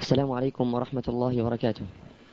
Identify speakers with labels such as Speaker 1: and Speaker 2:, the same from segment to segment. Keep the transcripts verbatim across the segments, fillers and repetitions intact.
Speaker 1: السلام عليكم ورحمة الله وبركاته.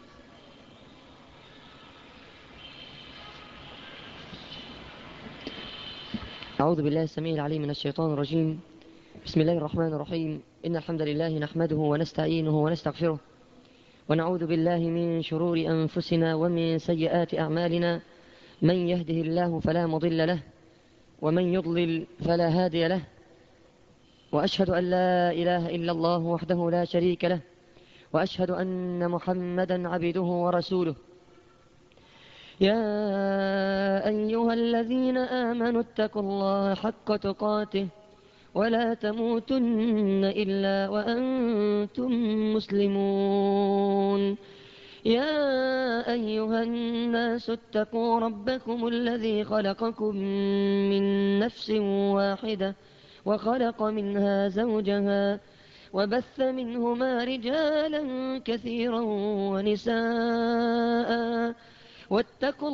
Speaker 1: أعوذ بالله السميع العليم من الشيطان الرجيم. بسم الله الرحمن الرحيم. إن الحمد لله نحمده ونستعينه ونستغفره، ونعوذ بالله من شرور أنفسنا ومن سيئات أعمالنا. من يهده الله فلا مضل له، ومن يضلل فلا هادي له، وأشهد أن لا إله إلا الله وحده لا شريك له، وأشهد أن محمدا عبده ورسوله. يا أيها الذين آمنوا اتقوا الله حق تقاته ولا تموتن إلا وأنتم مسلمون. يا أيها الناس اتقوا ربكم الذي خلقكم من نفس واحدة وخلق منها زوجها وبث منهما رجالا كثيرا ونساء واتقوا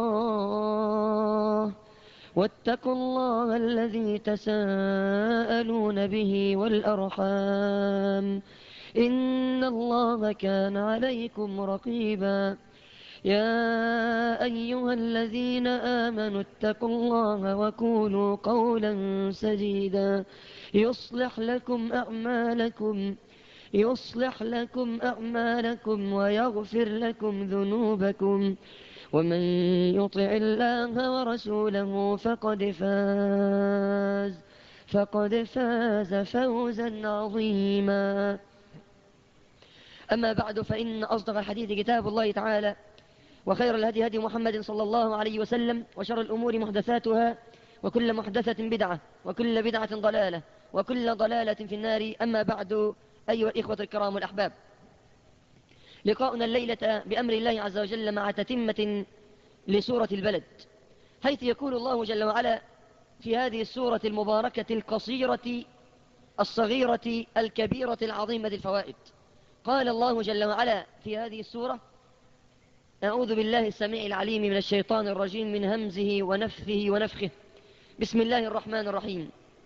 Speaker 1: الله واتقوا الله الذي تساءلون به والأرحام، إن الله كان عليكم رقيبا. يا أيها الذين آمنوا اتقوا الله وقولوا قولا سديدا يصلح لكم أعمالكم يصلح لكم أعمالكم ويغفر لكم ذنوبكم، ومن يطع الله ورسوله فقد فاز فقد فاز فوزا عظيما. أما بعد، فإن أصدق الحديث كتاب الله تعالى، وخير الهدي هدي محمد صلى الله عليه وسلم، وشر الأمور محدثاتها، وكل محدثة بدعة، وكل بدعة ضلالة، وكل ضلالة في النار. أما بعد، أيها الإخوة الكرام الأحباب، لقاؤنا الليلة بأمر الله عز وجل مع تتمة لسورة البلد، حيث يقول الله جل وعلا في هذه السورة المباركة القصيرة الصغيرة الكبيرة العظيمة الفوائد. قال الله جل وعلا في هذه السورة: أعوذ بالله السميع العليم من الشيطان الرجيم، من همزه ونفثه ونفخه. بسم الله الرحمن الرحيم.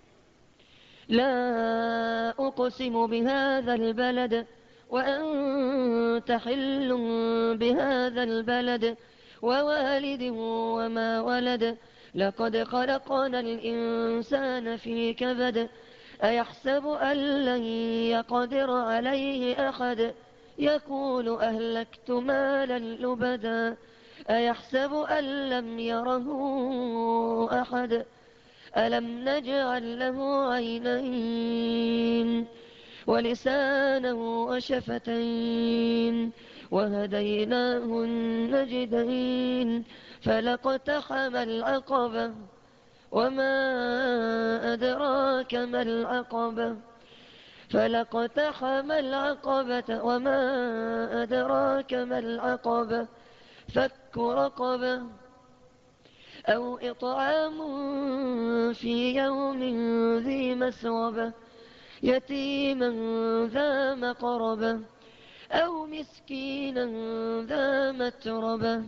Speaker 1: لا أقسم بهذا البلد وأنت حل بهذا البلد ووالد وما ولد، لقد خلقنا الإنسان في كبد، أيحسب أن لن يقدر عليه أحد، يقول أهلكت مالا لبدا، أيحسب أن لم يره أحد، ألم نجعل له عينين ولسانا وشفتين وهديناه النجدين، فلاقتحم العقبة وما أدراك ما العقبة فلاقتحم العقبة وما أدراك ما العقبة فك رقبة أو إطعام في يوم ذي مسغبة يتيما ذا مقربة أو مسكينا ذا متربة،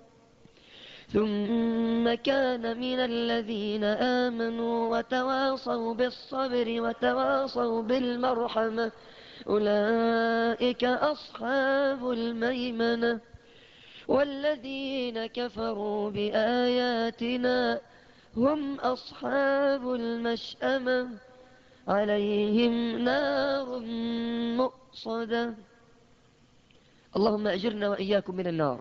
Speaker 1: ثم كان من الذين آمنوا وتواصوا بالصبر وتواصوا بالمرحمة، أولئك أصحاب الميمنة. والذين كفروا بآياتنا هم أصحاب المشأمة، عليهم نار مؤصدة. اللهم أجرنا وإياكم من النار.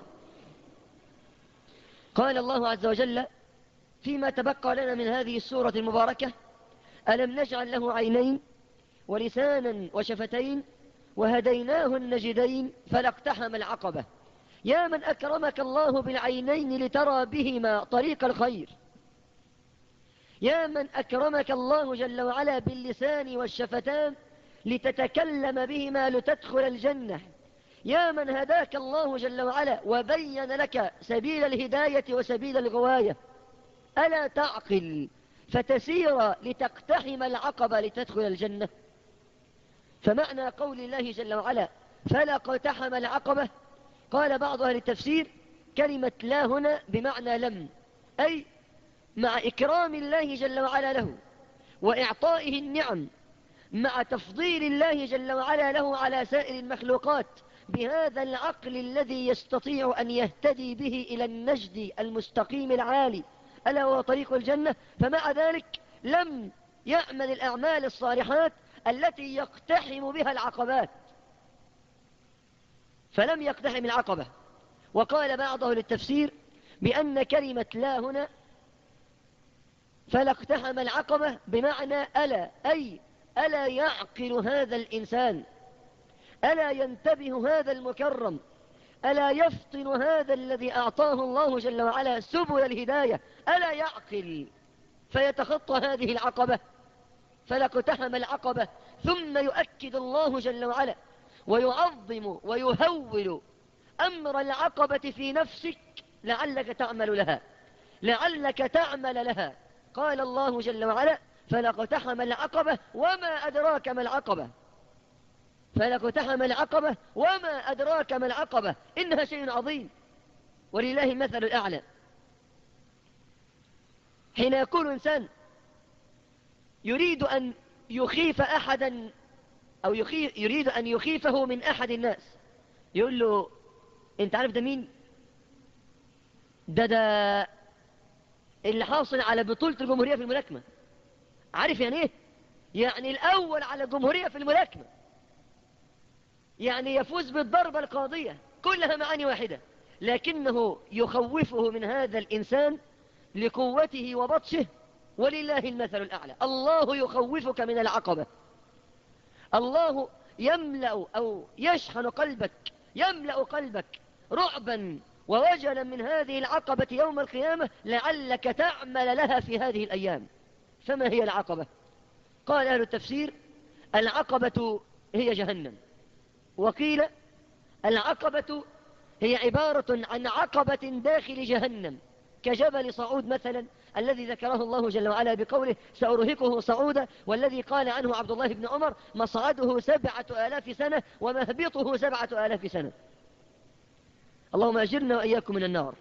Speaker 1: قال الله عز وجل فيما تبقى لنا من هذه السورة المباركة: ألم نجعل له عينين ولسانا وشفتين وهديناه النجدين فلاقتحم العقبة. يا من أكرمك الله بالعينين لترى بهما طريق الخير، يا من أكرمك الله جل وعلا باللسان والشفتان لتتكلم بهما لتدخل الجنة، يا من هداك الله جل وعلا وبين لك سبيل الهداية وسبيل الغواية، ألا تعقل فتسير لتقتحم العقبة لتدخل الجنة؟ فمعنى قول الله جل وعلا فلاقتحم العقبة، قال بعض أهل التفسير كلمة لا هنا بمعنى لم، أي مع إكرام الله جل وعلا له وإعطائه النعم مع تفضيل الله جل وعلا له على سائر المخلوقات بهذا العقل الذي يستطيع أن يهتدي به إلى النجد المستقيم العالي ألا هو طريق الجنة، فمع ذلك لم يعمل الأعمال الصالحات التي يقتحم بها العقبات، فلم يقتحم العقبة. وقال بعضه للتفسير بأن كلمة لا هنا فلا اقتحم العقبة بمعنى ألا، أي ألا يعقل هذا الإنسان، ألا ينتبه هذا المكرم، ألا يفطن هذا الذي أعطاه الله جل وعلا سبل الهداية، ألا يعقل فيتخطى هذه العقبة. فلا اقتحم العقبة. ثم يؤكد الله جل وعلا ويعظم ويهول أمر العقبة في نفسك لعلك تعمل لها، لعلك تعمل لها. قال الله جل وعلا فلا اقتحم العقبة وما أدراك ما العقبة، فلا اقتحم العقبة وما أدراك ما العقبة، إنها شيء عظيم ولله المثل الأعلى. حين يكون إنسان يريد أن يخيف أحدا أو يخيف يريد أن يخيفه من أحد الناس، يقول له أنت عارف ده مين؟ ده ده اللي حاصل على بطولة الجمهورية في الملاكمة. عارف يعني إيه؟ يعني الأول على الجمهورية في الملاكمة، يعني يفوز بالضربة القاضية، كلها معاني واحدة، لكنه يخوفه من هذا الإنسان لقوته وبطشه ولله المثل الأعلى. الله يخوفك من العقبة، الله يملأ أو يشحن قلبك، يملأ قلبك رعبا ووجلا من هذه العقبة يوم القيامة لعلك تعمل لها في هذه الأيام. فما هي العقبة؟ قال أهل التفسير العقبة هي جهنم، وقيل العقبة هي عبارة عن عقبة داخل جهنم كجبل صعود مثلا الذي ذكره الله جل وعلا بقوله سأرهقه صعودا، والذي قال عنه عبد الله بن عمر مصعده سبعة آلاف سنة ومهبطه سبعة آلاف سنة. اللهم أجرنا وإياكم من النار.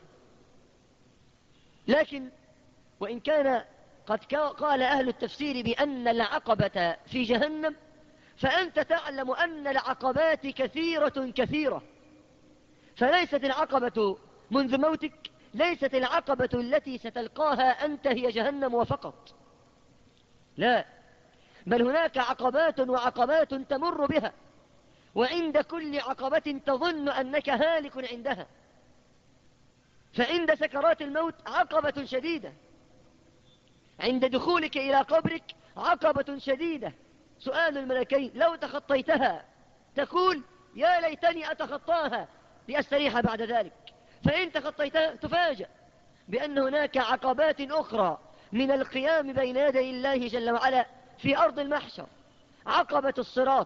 Speaker 1: لكن وإن كان قد قال أهل التفسير بأن العقبة في جهنم، فأنت تعلم أن العقبات كثيرة كثيرة، فليست العقبة منذ موتك، ليست العقبة التي ستلقاها أنت هي جهنم وفقط، لا، بل هناك عقبات وعقبات تمر بها، وعند كل عقبة تظن أنك هالك عندها. فعند سكرات الموت عقبة شديدة، عند دخولك إلى قبرك عقبة شديدة، سؤال الملكين لو تخطيتها تقول يا ليتني أتخطاها لأستريح بعد ذلك، فإن تخطيتها تفاجأ بأن هناك عقبات أخرى من القيام بين يدي الله جل وعلا في أرض المحشر، عقبة الصراط،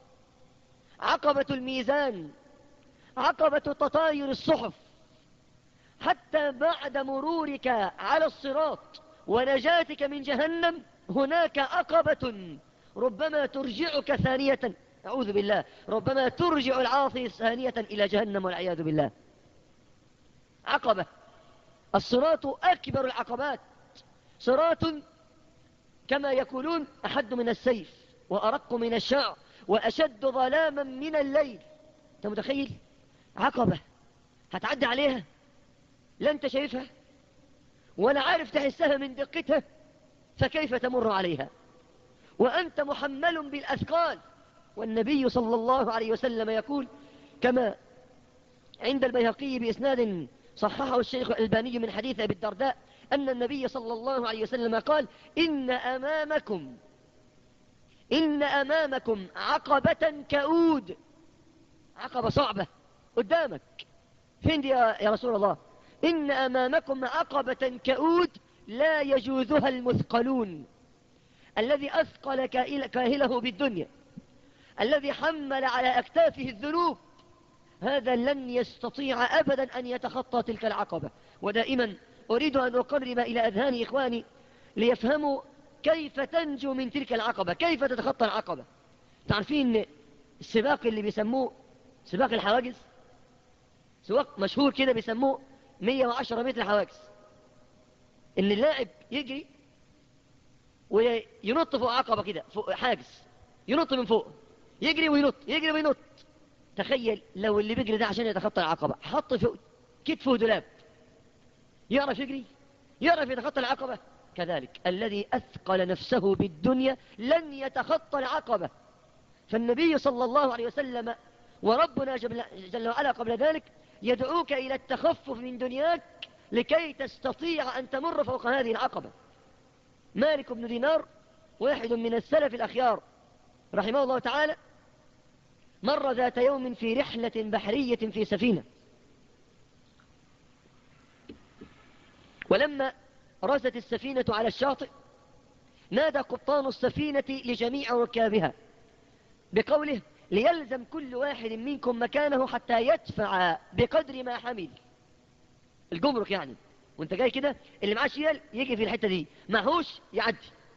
Speaker 1: عقبة الميزان، عقبة تطاير الصحف. حتى بعد مرورك على الصراط ونجاتك من جهنم هناك عقبة ربما ترجعك ثانية، أعوذ بالله، ربما ترجع العاصي ثانية إلى جهنم والعياذ بالله. عقبة الصراط أكبر العقبات، صراط كما يقولون أحد من السيف وأرق من الشعر وأشد ظلاما من الليل. أنت متخيل عقبة هتعدي عليها لا أنت شايفها ولا عارف تحسها من دقتها، فكيف تمر عليها وأنت محمل بالأثقال؟ والنبي صلى الله عليه وسلم يقول كما عند البيهقي بإسناد صححه الشيخ الألباني من حديث أبي الدرداء أن النبي صلى الله عليه وسلم قال إن أمامكم إن أمامكم عقبة كؤود، عقبة صعبة قدامك. فين دي يا رسول الله؟ إن أمامكم عقبة كؤود لا يجوزها المثقلون، الذي أثقل كاهله بالدنيا، الذي حمل على أكتافه الذنوب، هذا لن يستطيع أبدا أن يتخطى تلك العقبة. ودائما أريد أن أقرب إلى أذهان إخواني ليفهموا كيف تنجو من تلك العقبة، كيف تتخطى العقبة. تعرفين السباق اللي بيسموه سباق الحواجز، سباق مشهور كده بيسموه مية وعشرة متر حواجز، إن اللاعب يجري وينط فوق عقبة كده، فوق حاجز، ينط من فوق، يجري وينط، يجري وينط. تخيل لو اللي بيجري ده عشان يتخطى العقبة حط فوق كتفه دولاب، يعرف يجري؟ يعرف يتخطى العقبة؟ كذلك الذي أثقل نفسه بالدنيا لن يتخطى العقبة. فالنبي صلى الله عليه وسلم وربنا جل وعلا قبل ذلك يدعوك إلى التخفف من دنياك لكي تستطيع أن تمر فوق هذه العقبة. مالك بن دينار واحد من السلف الأخيار رحمه الله تعالى مر ذات يوم في رحلة بحرية في سفينة، ولما رست السفينة على الشاطئ نادى قبطان السفينة لجميع ركابها بقوله: ليلزم كل واحد منكم مكانه حتى يدفع بقدر ما حمل. الجمرك يعني، وانت جاي كده اللي معاه شيال يجي في الحتة دي، معهوش يعدي.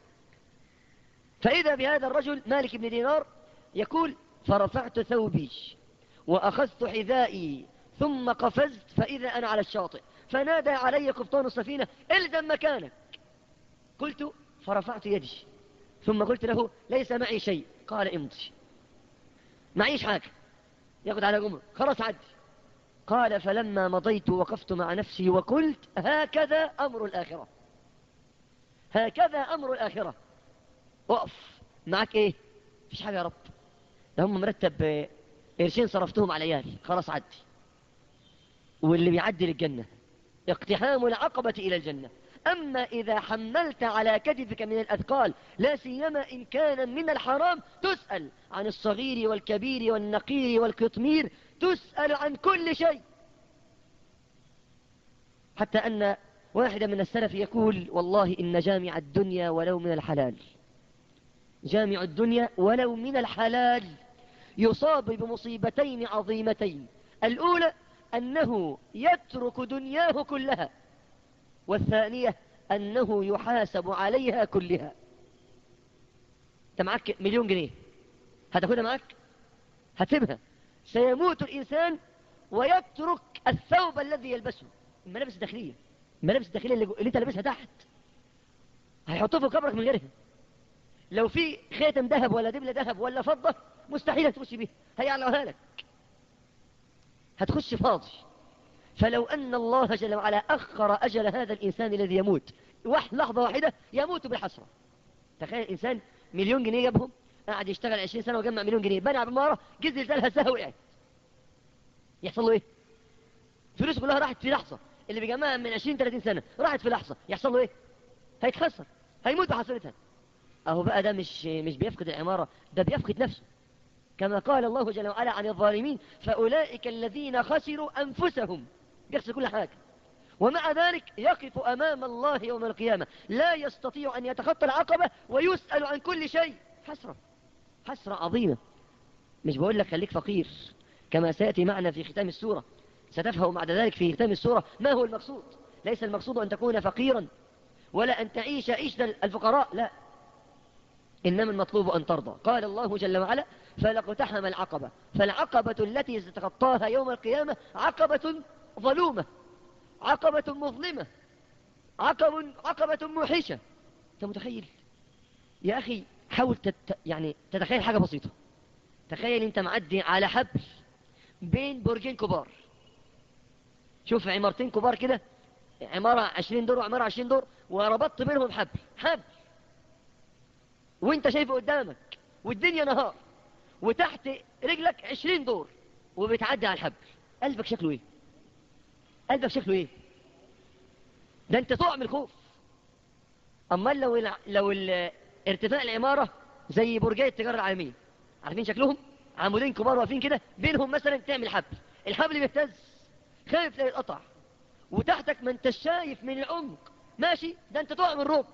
Speaker 1: فإذا بهذا الرجل مالك بن دينار يقول: فرفعت ثوبي وأخذت حذائي ثم قفزت فإذا أنا على الشاطئ، فنادى علي قبطان السفينة: الزم مكانك. قلت: فرفعت يدي ثم قلت له: ليس معي شيء. قال: امضي. معيش حاجة، ياخد على جمر، خلاص عدي. قال: فلما مضيت وقفت مع نفسي وقلت: هكذا أمر الآخرة، هكذا أمر الآخرة. وقف معك ايه؟ مفيش حاجة يا رب، ده هم مرتب قرشين صرفتهم على عيالي، خلاص عدي. واللي بيعدي للجنة اقتحام العقبة إلى الجنة. أما إذا حملت على كتفك من الأثقال لا سيما إن كان من الحرام تسأل عن الصغير والكبير والنقير والقطمير، تسأل عن كل شيء. حتى أن واحدا من السلف يقول: والله إن جامع الدنيا ولو من الحلال، جامع الدنيا ولو من الحلال يصاب بمصيبتين عظيمتين: الأولى أنه يترك دنياه كلها، والثانية أنه يحاسب عليها كلها. أنت معك مليون جنيه هتاخدها معك؟ هتسيبها. سيموت الإنسان ويترك الثوب الذي يلبسه، الملابس الداخلية، الملابس الداخلية اللي انت لابسها تحت هيحطوه في قبرك من غيرها. لو في خاتم ذهب ولا دبلة ذهب ولا فضة مستحيل تخش بيه، هيعلقها لك، هتخش فاضي. فلو أن الله جل وعلا أخر أجل هذا الإنسان الذي يموت لحظة واحدة يموت بالحسرة. تخيل إنسان مليون جنيه جابهم، قاعد يشتغل عشرين سنة وجمع مليون جنيه، بنى عمارة جه زلزال هزها وقعت، يحصل له إيه؟ فلوس كلها راحت في لحظة، اللي بيجمعها من عشرين ثلاثين سنة راحت في لحظة، يحصل له إيه؟ هيتخسر، هيموت بحسرتها. أهو بقى ده مش مش بيفقد العمارة، ده بيفقد نفسه، كما قال الله جل وعلا عن الظالمين: فأولئك الذين خسروا أنفسهم، بيخسر كل حاجة. ومع ذلك يقف أمام الله يوم القيامة لا يستطيع أن يتخطى العقبة ويسأل عن كل شيء. حسرة، حسرة عظيمة. مش بقول لك خليك فقير، كما سيأتي معنا في ختام السورة، ستفهم بعد ذلك في ختام السورة ما هو المقصود. ليس المقصود أن تكون فقيرا ولا أن تعيش عيش الفقراء، لا، إنما المطلوب أن ترضى. قال الله جل وعلا: فلاقتحم العقبة. فالعقبة التي ستتخطاها يوم القيامة عقبة ظلومة، عقبة مظلمة، عقبة, عقبة موحشة. أنت متخيل؟ يا أخي حاول تت... يعني تتخيل حاجة بسيطة. تخيل أنت معدي على حبل بين برجين كبار، شوف عمارتين كبار كده، عمارة عشرين دور وعمارة عشرين دور، وربطت بينهم حبل حبل وانت شايفه قدامك والدنيا نهار، وتحت رجلك عشرين دور وبتعدي على الحبل. قلبك شكله ايه؟ قلبك شكله ايه؟ ده انت تقع من الخوف. اما لو ال... لو ال... ارتفاع العمارة زي برجي التجارة العالمية، عارفين شكلهم؟ عمودين كبار واقفين كده، بينهم مثلا تعمل حبل، الحبل بيهتز، خايف لا يتقطع، وتحتك ما انت شايف من العمق ماشي، ده انت تقع من الرعب.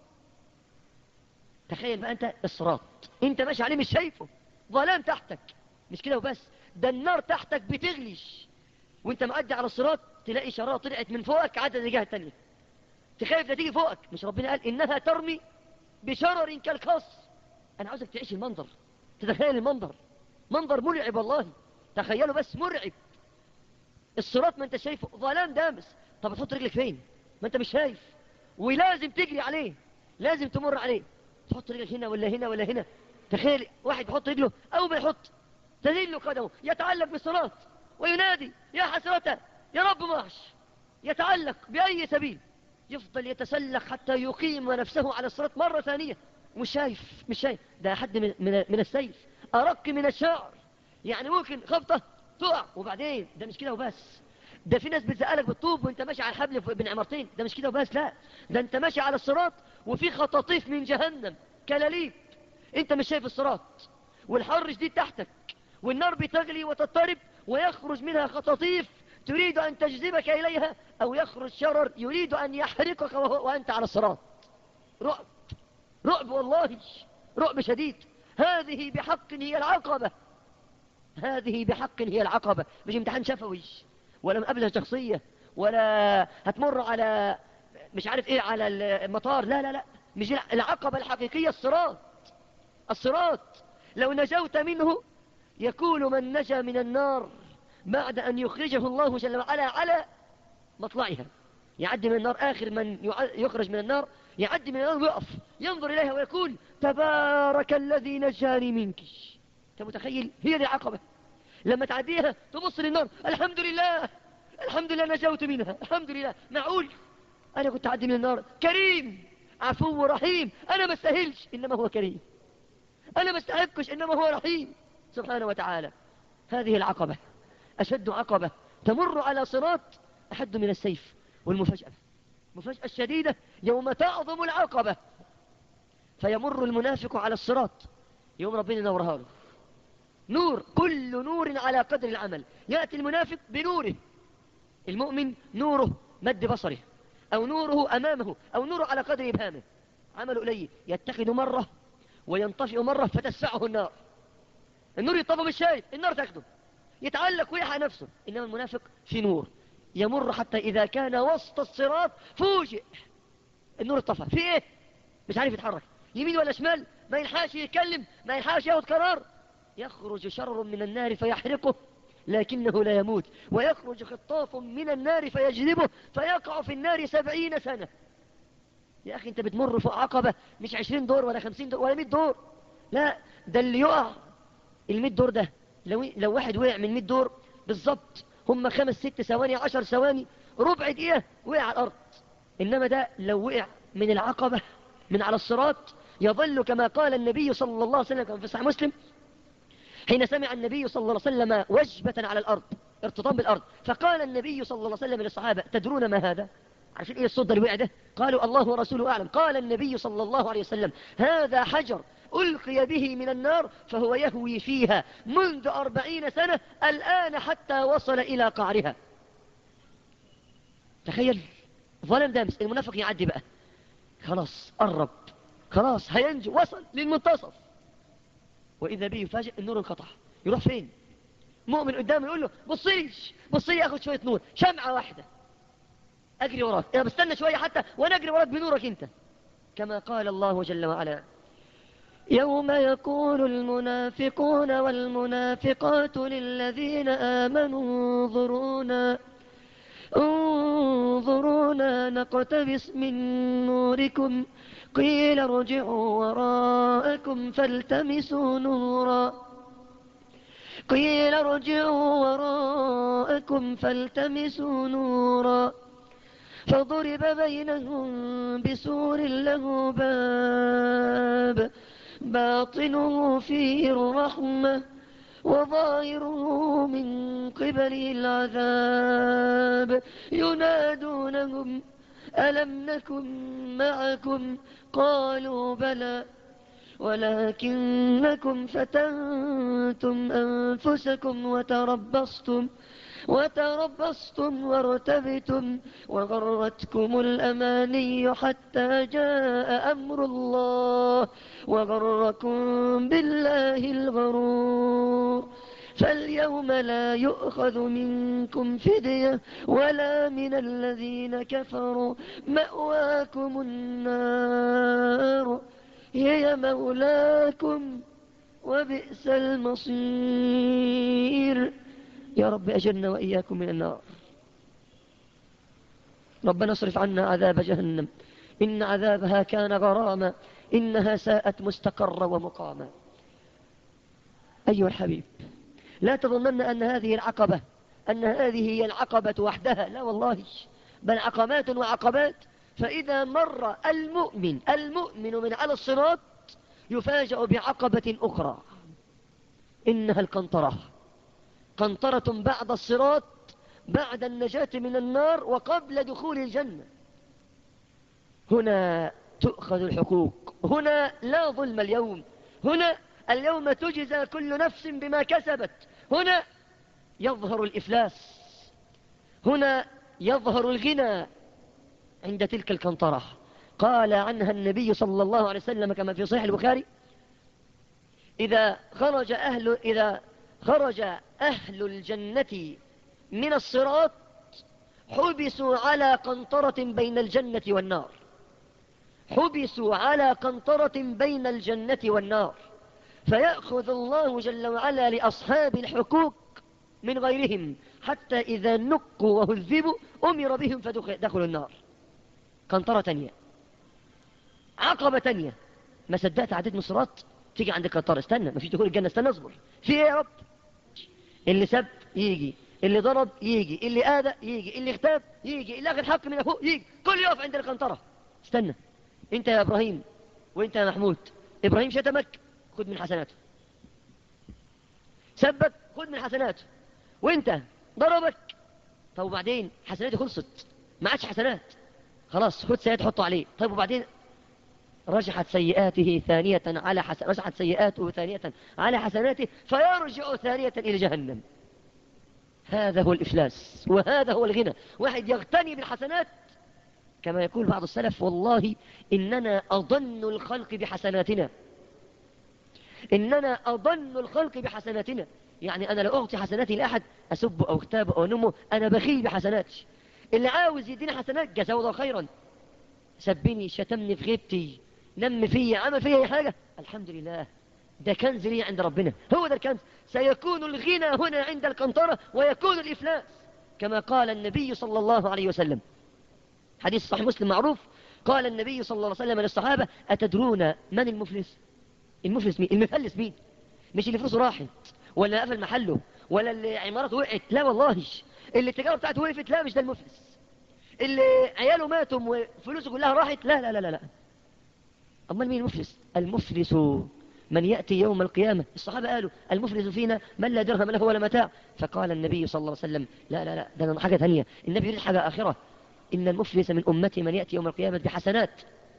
Speaker 1: تخيل بقى انت الصراط انت ماشي عليه مش شايفه، ظلام تحتك، مش كده وبس، ده النار تحتك بتغليش، وانت مؤدي على الصراط تلاقي شرارة طلعت من فوقك عدد الجهة التانية، تخاف لا تيجي فوقك. مش ربنا قال إنها ترمي بشرر كالقصر؟ أنا عاوزك تعيش المنظر، تتخيل المنظر، منظر مرعب والله، تخيله بس مرعب. الصراط ما انت شايفه، ظلام دامس، طب تحط رجلك فين؟ ما انت مش شايف، ولازم تجري عليه، لازم تمر عليه، تحط رجلك هنا ولا هنا ولا هنا، تخيل واحد بيحط رجله أو بيحط تذل قدمه يتعلق بالصراط وينادي يا حسرته يا رب معش، يتعلق بأي سبيل، يفضل يتسلق حتى يقيم نفسه على الصراط مرة ثانية، مش شايف مش شايف ده حد من, من, من السيف أرق من الشعر، يعني ممكن خبطة تقع. وبعدين ده مش كده وبس، ده في ناس بتزقلك بالطوب وانت ماشي على الحبل بين عمارتين، ده مش كده وبس، لا ده انت ماشي على الصراط وفي خطاطيف من جهنم كلاليب، انت مش شايف الصراط والحر شديد تحتك والنار بتغلي وتضطرب ويخرج منها خطاطيف تريد أن تجذبك إليها، أو يخرج شرر يريد أن يحرقك وأنت على الصراط. رعب رعب والله، رعب شديد. هذه بحق هي العقبة، هذه بحق هي العقبة، مش امتحان شفوي ولا مقابلة شخصية ولا هتمر على مش عارف ايه على المطار، لا لا لا، مش العقبة الحقيقية الصراط. الصراط لو نجوت منه يكون من نجا من النار بعد أن يخرجه الله جل وعلا على مطلعها، يعدي من النار، آخر من يخرج من النار يعدي من النار ويقف ينظر إليها ويقول تبارك الذي نجاني منك. أنت متخيل؟ هي دي العقبة. لما تعديها تبص للنار، الحمد لله الحمد لله نجوت منها، الحمد لله. معقول أنا كنت أعدي من النار؟ كريم عفو رحيم، أنا ما استاهلش إنما هو كريم، أنا ما استحقش إنما هو رحيم سبحانه وتعالى. هذه العقبة أشد عقبة تمر على صراط أحد من السيف. والمفاجأة المفاجأة الشديدة يوم تعظم العقبة فيمر المنافق على الصراط، يوم ربنا نورها له نور، كل نور على قدر العمل. يأتي المنافق بنوره، المؤمن نوره مد بصره، أو نوره أمامه، أو نوره على قدر إبهامه، عمله إليه يتخذ مرة وينطفئ مرة فتسفعه النار. النور يطفى مش شايف، النار تاخده يتعلق ويحى نفسه. إنما المنافق في نور يمر حتى إذا كان وسط الصراط فوجئ النور اتطفى، في إيه؟ مش عارف يتحرك يمين ولا شمال، ما يلحقش يتكلم، ما يلحقش ياخد قرار، يخرج شر من النار فيحرقه لكنه لا يموت، ويخرج خطاف من النار فيجذبه فيقع في النار سبعين سنة. يا أخي أنت بتمر فوق عقبة مش عشرين دور ولا خمسين دور ولا مئة دور، لا ده اللي يقع المئة دور ده، لو, لو واحد وقع من مئة دور بالضبط هم خمس ست ثواني عشر ثواني ربع دقيقة وقع على الأرض. إنما ده لو وقع من العقبة من على الصراط يظل كما قال النبي صلى الله عليه وسلم كما في صحيح مسلم، حين سمع النبي صلى الله عليه وسلم وجبة على الأرض ارتطام بالأرض، فقال النبي صلى الله عليه وسلم للصحابة تدرون ما هذا؟ عارفين ايه الصوت اللي وقع ده؟ قالوا الله ورسوله أعلم. قال النبي صلى الله عليه وسلم هذا حجر ألقي به من النار فهو يهوي فيها منذ أربعين سنة الآن حتى وصل إلى قعرها. تخيل ظلم دامس. المنافق يعدي بقى خلاص قرب، خلاص هينجو، وصل للمنتصف، وإذا به يفاجئ النور انقطع. يروح فين؟ مؤمن قدامه يقول له بصيش بصي أخذ شوية نور، شمعة واحدة أجري وراك، أنا بستنى شوية حتى وأنا أجري وراك بنورك أنت، كما قال الله جل وعلا يوم يقول المنافقون والمنافقات للذين آمنوا انظرونا انظرونا نقتبس من نوركم قيل ارجعوا وراءكم فالتمسوا نورا قيل ارجعوا وراءكم فالتمسوا نورا فضرب بينهم بسور له باب باطنه فيه الرحمة وظاهره من قبله العذاب ينادونهم ألم نكن معكم قالوا بلى ولكنكم فتنتم أنفسكم وتربصتم وتربصتم وارتبتم وغرتكم الأماني حتى جاء أمر الله وغركم بالله الغرور فاليوم لا يؤخذ منكم فدية ولا من الذين كفروا مأواكم النار هي مولاكم وبئس المصير. يا رب أجرنا وإياكم من النار. ربنا اصرف عنا عذاب جهنم إن عذابها كان غراما إنها ساءت مستقرا ومقاما. أيها الحبيب، لا تظنن أن هذه العقبة أن هذه هي العقبة وحدها، لا والله، بل عقبات وعقبات. فإذا مر المؤمن المؤمن من على الصراط يفاجأ بعقبة أخرى، إنها القنطرة، قنطرة بعد الصراط، بعد النجاة من النار وقبل دخول الجنة. هنا تؤخذ الحقوق، هنا لا ظلم اليوم، هنا اليوم تجزى كل نفس بما كسبت، هنا يظهر الإفلاس، هنا يظهر الغنى عند تلك القنطرة. قال عنها النبي صلى الله عليه وسلم كما في صحيح البخاري: إذا خرج أهل إذا خرج أهل الجنة من الصراط حبسوا على قنطرة بين الجنة والنار، حبسوا على قنطرة بين الجنة والنار، فيأخذ الله جل وعلا لأصحاب الحقوق من غيرهم حتى إذا نقوا وهذبوا أمر بهم فدخلوا النار. قنطرة تانية، عقبة تانية. ما صدقت عديت من الصراط تيجي عند القنطرة، استنى، ما فيش دخول الجنة، استنى اصبر، في ايه يا رب؟ اللي سب يجي، اللي ضرب يجي، اللي آذى يجي، اللي اغتاب يجي، اللي اخذ حق من أخوه يجي، كل يقف عند القنطرة. استنى، انت يا إبراهيم وانت يا محمود، إبراهيم شتمك خذ من حسناته، سبك خذ من حسناته، وانت ضربك، طب وبعدين حسناته خلصت ما عادش حسنات، خلاص خذ سيئات حطه عليه، طيب وبعدين رجحت سيئاته ثانية على حسن رجحت سيئاته ثانية على حسناته فيرجع ثانية إلى جهنم. هذا هو الإفلاس وهذا هو الغنى. واحد يغتني بالحسنات كما يقول بعض السلف: والله إننا أضن الخلق بحسناتنا، إننا أضن الخلق بحسناتنا. يعني أنا لو أعطي حسناتي لأحد أسب أو اغتاب أو نمو، أنا بخيل بحسناتي. اللي عاوز يديني حسنات جزاه الله خيرا، سبني شتمني في غيبتي نم فيا عمل فيا أي حاجة، الحمد لله، ده كنز لي عند ربنا، هو ده الكنز. سيكون الغنى هنا عند القنطرة ويكون الإفلاس كما قال النبي صلى الله عليه وسلم، حديث صحيح مسلم معروف. قال النبي صلى الله عليه وسلم للصحابة: أتدرون من المفلس؟ المفلس مين؟ المفلس مين؟ مش اللي فلوسه راحت ولا قفل محله ولا اللي عمارته وقعت، لا والله، اللي التجارة بتاعته وقفت، لا مش ده المفلس. اللي عياله ماتوا وفلوسه كلها راحت، لا لا لا لا لا. أمال مين المفلس؟ المفلس من يأتي يوم القيامة. الصحابة قالوا: المفلس فينا من لا درهم له ولا متاع. فقال النبي صلى الله عليه وسلم: لا لا لا، ده حاجة ثانية، النبي يريد حاجة آخرة. إن المفلس من أمتي من يأتي يوم القيامة بحسنات،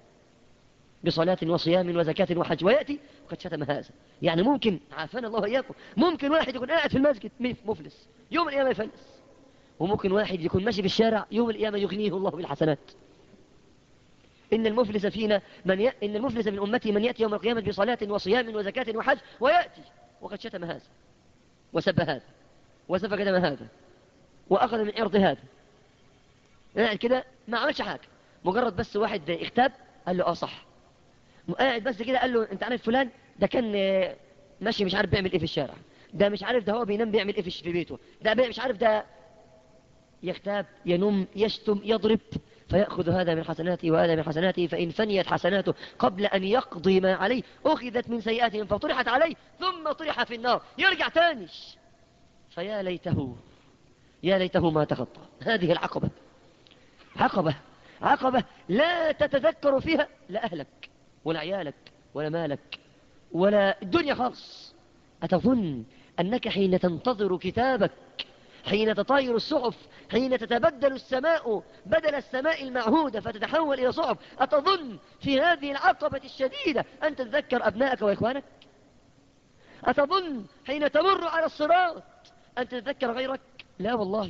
Speaker 1: بصلاة وصيام وزكاة وحج، ويأتي وقد شتم هذا. يعني ممكن، عافانا الله إياكم، ممكن واحد يكون قاعد في المسجد مفلس يوم القيامة يفلس، وممكن واحد يكون ماشي في الشارع يوم القيامة يغنيه الله بالحسنات. إن المفلس فينا من ي... إن المفلس من أمتي من يأتي يوم القيامة بصلاة وصيام وزكاة وحج، ويأتي وقد شتم هذا وسب هذا وسفك دم هذا وأخذ من عرض هذا. قاعد كده ما عملش حاجة، مجرد بس واحد اغتاب قال له اه صح، قاعد بس كده قال له: انت عارف فلان ده كان ماشي مش عارف بيعمل ايه في الشارع، ده مش عارف ده هو بينام بيعمل ايه في بيته، ده مش عارف ده، يغتاب ينم يشتم يضرب، فيأخذ هذا من حسناته وهذا من حسناته، فإن فنيت حسناته قبل أن يقضي ما عليه أخذت من سيئاتهم فطرحت عليه ثم طرح في النار، يرجع تاني. فيا ليته يا ليته ما تخطى. هذه العقبة، عقبة عقبة لا تتذكر فيها لا أهلك ولا عيالك ولا مالك ولا الدنيا خالص. أتظن أنك حين تنتظر كتابك، حين تطاير الصحف، حين تتبدل السماء بدل السماء المعهودة فتتحول إلى صحف، أتظن في هذه العقبة الشديدة أن تتذكر أبنائك وإخوانك؟ أتظن حين تمر على الصراط أن تتذكر غيرك؟ لا والله.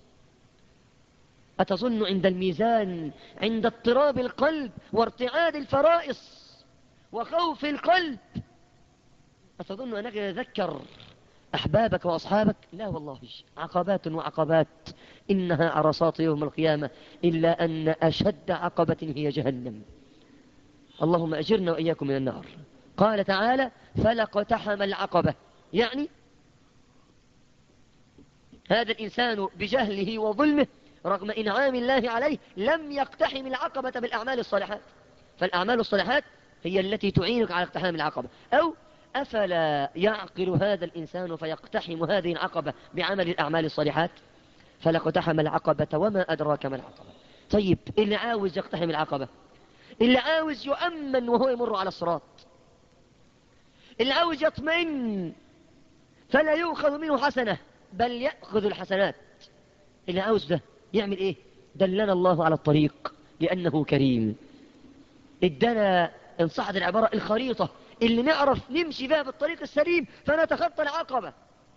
Speaker 1: أتظن عند الميزان، عند اضطراب القلب وارتعاد الفرائص وخوف القلب، أتظن أنك تتذكر أحبابك وأصحابك؟ لا والله، عقبات وعقبات، إنها عرصات يوم القيامة، إلا أن أشد عقبة هي جهنم. اللهم أجرنا وإياكم من النار. قال تعالى: فلاقتحم العقبة، يعني هذا الإنسان بجهله وظلمه رغم إنعام الله عليه لم يقتحم العقبة بالأعمال الصالحات. فالأعمال الصالحات هي التي تعينك على اقتحام العقبة، أو أفلا يعقل هذا الإنسان فيقتحم هذه العقبة بعمل الأعمال الصالحات؟ فلاقتحم العقبة وما أدراك ما العقبة. طيب اللي عاوز يقتحم العقبة، اللي عاوز يؤمن وهو يمر على الصراط، اللي عاوز يطمئن فلا يؤخذ منه حسنة بل يأخذ الحسنات، اللي عاوز ده يعمل ايه؟ دلنا الله على الطريق لأنه كريم. ادنا ان صحت العبارة الخريطة اللي نعرف نمشي بها بالطريق السليم فنتخطى العقبة.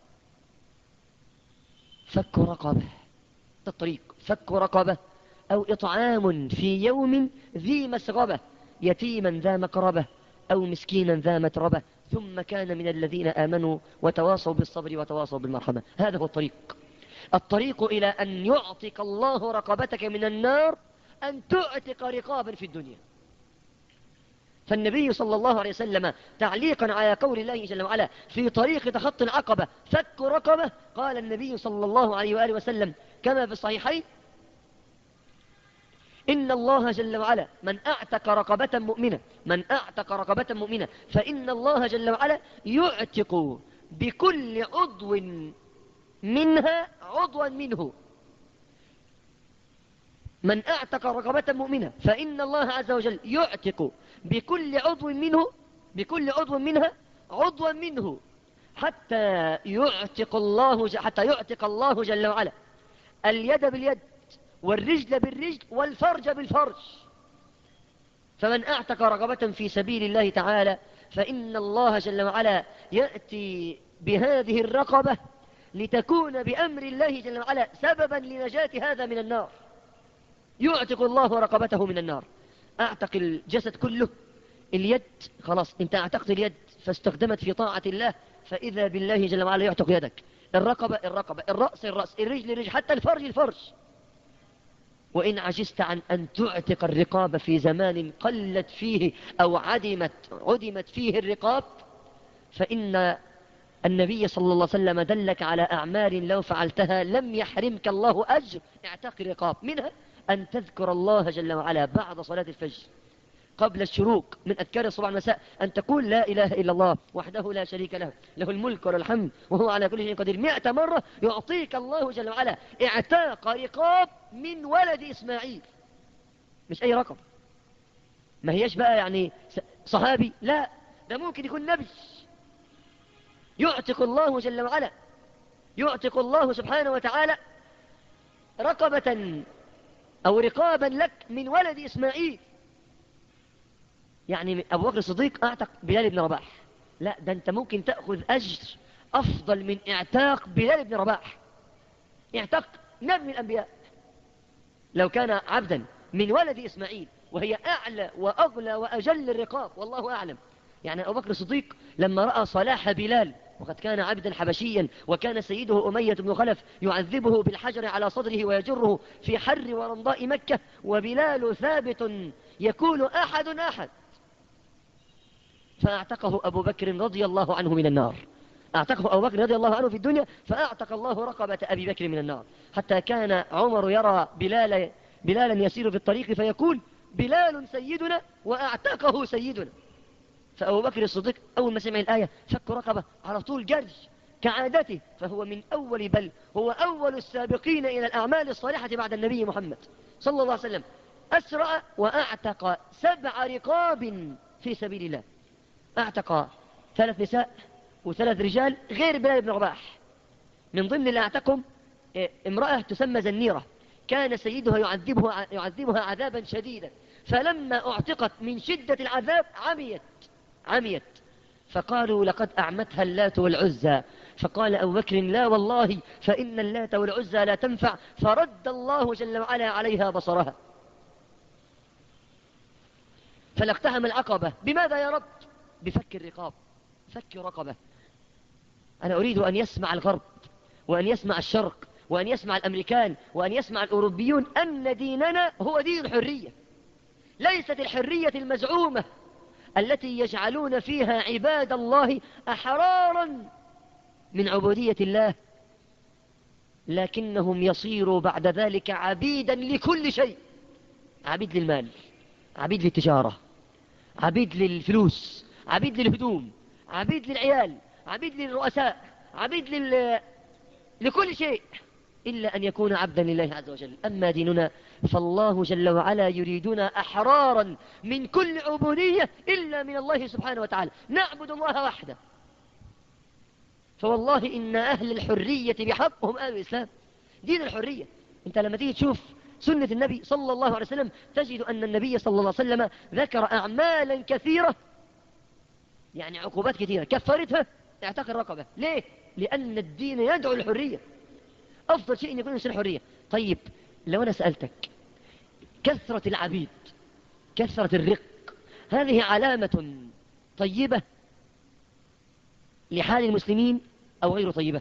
Speaker 1: فك رقبة، ده الطريق. فك رقبة أو إطعام في يوم ذي مسغبة يتيما ذا مقربة أو مسكينا ذا متربة ثم كان من الذين آمنوا وتواصوا بالصبر وتواصوا بالمرحمة. هذا هو الطريق. الطريق إلى أن يعتق الله رقبتك من النار أن تعتق رقابا في الدنيا. فالنبي صلى الله عليه وسلم تعليقا على قول الله جل وعلا في طريق تخطي العقبة فك رقبة، قال النبي صلى الله عليه وآله وسلم كما في الصحيحين: إن الله جل وعلا من أعتق رقبة مؤمنة من أعتق رقبة مؤمنة فإن الله جل وعلا يعتق بكل عضو منها عضوا منه. من أعتق رقبة مؤمنة فإن الله عز وجل يعتق بكل عضو منه بكل عضو منها عضوا منه حتى يعتق الله حتى يعتق الله جل وعلا اليد باليد والرجل بالرجل والفرج بالفرج. فمن أعتق رقبة في سبيل الله تعالى فإن الله جل وعلا يأتي بهذه الرقبة لتكون بأمر الله جل وعلا سببا لنجاة هذا من النار. يعتق الله رقبته من النار. أعتق الجسد كله. اليد خلاص انت اعتقت اليد فاستخدمت في طاعة الله فإذا بالله جل وعلا يعتق يدك. الرقبة الرقبة، الرأس الرأس، الرجل الرجل، حتى الفرج الفرج. وإن عجزت عن أن تعتق الرقاب في زمان قلت فيه أو عدمت عدمت فيه الرقاب فإن النبي صلى الله عليه وسلم دلك على أعمال لو فعلتها لم يحرمك الله أجر اعتاق الرقاب. منها أن تذكر الله جل وعلا بعد صلاة الفجر قبل الشروق من أذكار الصباح والمساء، أن تقول لا إله إلا الله وحده لا شريك له له الملك وله الحمد وهو على كل شيء قدير مئة مرة. يعطيك الله جل وعلا اعتاق رقاب من ولد إسماعيل. مش أي رقم، ما هيش بقى يعني صحابي، لا، ده ممكن يكون نبي. يعتق الله جل وعلا يعتق الله سبحانه وتعالى رقبة أو رقابا لك من ولد إسماعيل. يعني أبو بكر الصديق أعتق بلال بن رباح، لا، ده أنت ممكن تأخذ أجر أفضل من اعتاق بلال بن رباح. اعتق نبي من الأنبياء لو كان عبدا من ولد إسماعيل، وهي أعلى وأغلى وأجل الرقاب والله أعلم. يعني أبو بكر الصديق لما رأى صلاح بلال وقد كان عبدا حبشيا وكان سيده أمية بن خلف يعذبه بالحجر على صدره ويجره في حر ورمضاء مكة وبلال ثابت يكون أحد أحد، فأعتقه أبو بكر رضي الله عنه من النار. أعتقه أبو بكر رضي الله عنه في الدنيا فأعتق الله رقبة أبي بكر من النار. حتى كان عمر يرى بلال بلالا يسير في الطريق فيقول بلال سيدنا وأعتقه سيدنا. فأبو بكر الصديق أول ما سمع الآية فك رقبة على طول جرج كعادته، فهو من أول بل هو أول السابقين إلى الأعمال الصالحة بعد النبي محمد صلى الله عليه وسلم. أسرع وأعتق سبع رقاب في سبيل الله. أعتق ثلاث نساء وثلاث رجال غير بلال بن رباح. من ضمن اللي أعتقهم امرأة تسمى زنيرة، كان سيدها يعذبها, يعذبها عذابا شديدا، فلما اعتقت من شدة العذاب عميت عميت فقالوا لقد أعمتها اللات والعزى. فقال أبو بكر لا والله فإن اللات والعزى لا تنفع، فرد الله جل وعلا عليها بصرها. فلاقتحم العقبة. بماذا يا رب؟ بفك الرقاب. فك رقبة. أنا أريد أن يسمع الغرب وأن يسمع الشرق وأن يسمع الأمريكان وأن يسمع الأوروبيون أن ديننا هو دين الحرية، ليست الحرية المزعومة التي يجعلون فيها عباد الله أحرارا من عبودية الله، لكنهم يصيروا بعد ذلك عبيدا لكل شيء. عبيد للمال، عبيد للتجارة، عبيد للفلوس، عبيد للهدوم، عبيد للعيال، عبيد للرؤساء، عبيد لل... لكل شيء إلا أن يكون عبدا لله عز وجل. أما ديننا فالله جل وعلا يريدنا أحرارا من كل عبودية إلا من الله سبحانه وتعالى، نعبد الله وحده. فوالله إن أهل الحرية بحق هم أهل الإسلام، دين الحرية. أنت لما تيجي تشوف سنة النبي صلى الله عليه وسلم تجد أن النبي صلى الله عليه وسلم ذكر أعمالا كثيرة، يعني عقوبات كثيرة كفرتها اعتق الرقبة. ليه؟ لأن الدين يدعو الحرية، أفضل شيء أن يكون الإنسان حرية. طيب لو أنا سألتك، كثرة العبيد، كثرة الرق، هذه علامة طيبة لحال المسلمين أو غير طيبة؟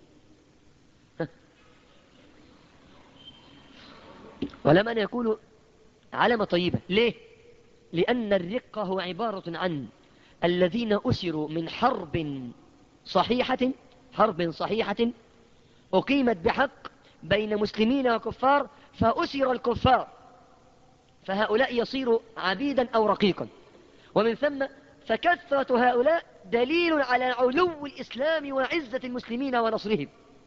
Speaker 1: ولما أن يقول علامة طيبة. ليه؟ لأن الرق هو عبارة عن الذين أسروا من حرب صحيحة، حرب صحيحة أقيمت بحق بين مسلمين وكفار، فأسر الكفار، فهؤلاء يصيروا عبيدا أو رقيقا. ومن ثم فكثرة هؤلاء دليل على علو الإسلام وعزة المسلمين ونصرهم.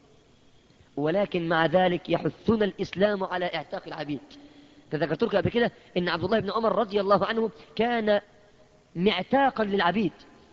Speaker 1: ولكن مع ذلك يحثون الإسلام على اعتاق العبيد. تذكرت لك قبل كده إن عبد الله بن عمر رضي الله عنه كان معتاقا للعبيد،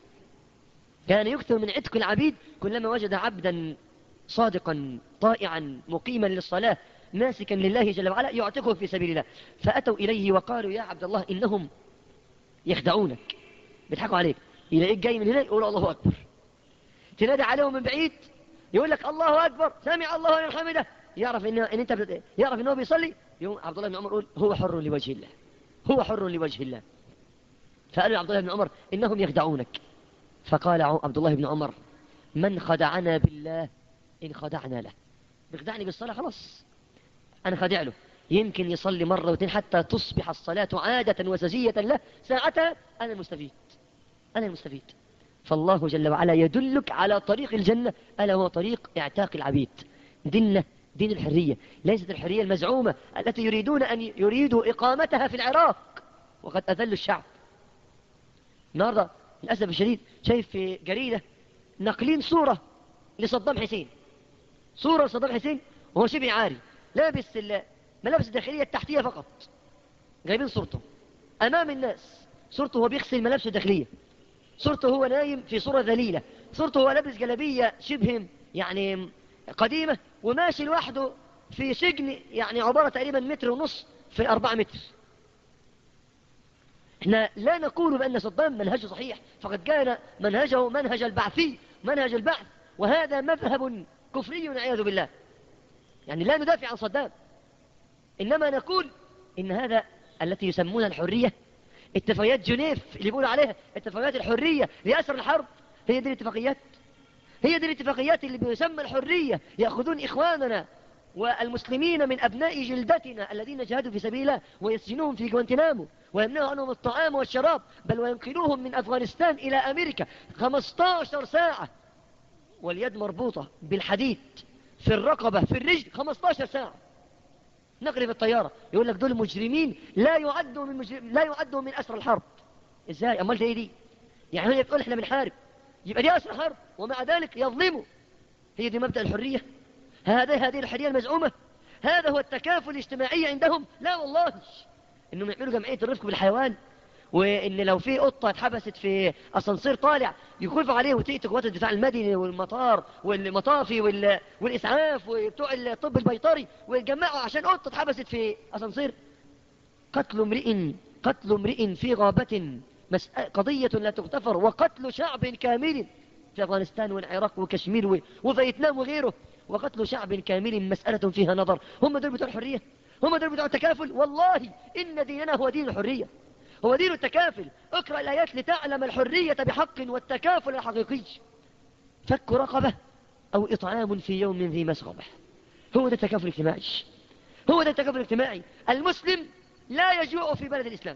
Speaker 1: كان يكثر من عتق العبيد كلما وجد عبدا صادقا طائعا مقيما للصلاة ناسكا لله جل وعلا يعتقه في سبيل الله. فأتوا إليه وقالوا يا عبد الله إنهم يخدعونك، بيضحكوا عليك، يلاقيك جاي من هنا يقول الله أكبر، تنادي عليهم من بعيد يقول لك الله أكبر سمع الله لمن حمده، يعرف إن إن أنت بت... يعرف إنه بيصلي. يوم عبد الله بن عمر يقول هو حر لوجه الله، هو حر لوجه الله. فقالوا عبد الله بن عمر إنهم يخدعونك. فقال عبد الله بن عمر من خدعنا بالله إن خدعنا له، بيخدعني بالصلاة خلاص أنا خدع له، يمكن يصلي مرة وتين حتى تصبح الصلاة عادة وسجية له، ساعتها أنا المستفيد، أنا المستفيد. فالله جل وعلا يدلك على طريق الجنة، ألا هو طريق اعتاق العبيد. ديننا دين الحرية، ليست الحرية المزعومة التي يريدون أن يريدوا إقامتها في العراق وقد أذلوا الشعب. النهاردة للأسف الشديد شايف في جريدة نقلين صورة لصدام حسين، صورة لصدام حسين وهو شبه عاري لابس الملابس الداخلية التحتية فقط، جايبين صورته أمام الناس، صورته هو بيغسل ملابسه الداخلية، صورته هو نايم في صورة ذليلة، صورته هو لابس جلابية شبه يعني قديمة وماشي لوحده في سجن يعني عبارة تقريبا متر ونص في أربعة متر. احنا لا نقول بأن صدام منهجه صحيح، فقد كان منهجه منهج البعثي، منهج البعث، وهذا مذهب كفري والعياذ بالله. يعني لا ندافع عن صدام، إنما نقول إن هذا التي يسمونها الحرية، اتفاقيات جنيف اللي بيقولوا عليها اتفاقيات الحرية لأسر الحرب، هي دي الاتفاقيات، هي دي الاتفاقيات اللي بيسمى الحرية. يأخذون إخواننا والمسلمين من أبناء جلدتنا الذين جاهدوا في سبيل الله ويسجنوهم في غوانتنامو ويمنعوا عنهم الطعام والشراب، بل وينقلوهم من أفغانستان إلى أمريكا خمسة عشر ساعة واليد مربوطة بالحديد في الرقبة في الرجل خمسة عشر ساعة نقل في الطيارة. يقول لك دول مجرمين لا يعدوا من مجرم لا يعدوا من أسر الحرب. إزاي؟ أمال ده إيه دي؟ يعني هي بتقول إحنا بنحارب يبقى دي أسر حرب ومع ذلك يظلموا. هي دي مبدأ الحرية؟ هذه هذه الحرية المزعومة؟ هذا هو التكافل الاجتماعي عندهم؟ لا والله، إنهم يعملوا جمعية الرفق بالحيوان، وإن لو في قطة اتحبست في أسانسير طالع يخوفوا عليه وتأتي قوات الدفاع المدني والمطار والمطافي والإسعاف وبتوع الطب البيطري ويتجمعوا عشان قطة اتحبست في أسانسير. قتل امرئ قتل امرئ في غابة قضية لا تغتفر، وقتل شعب كامل في أفغانستان والعراق وكشمير وفيتنام وغيره، وقتل شعب كامل مسألة فيها نظر. هم دول بتوع الحرية؟ هم دول بتوع التكافل؟ والله إن ديننا هو دين الحرية، هو دين التكافل. اقرأ الآيات لتعلم الحرية بحق والتكافل الحقيقي. فك رقبة أو إطعام في يوم ذي مسغبة، هو ده التكافل الاجتماعي، هو ده التكافل الاجتماعي. المسلم لا يجوع في بلد الإسلام،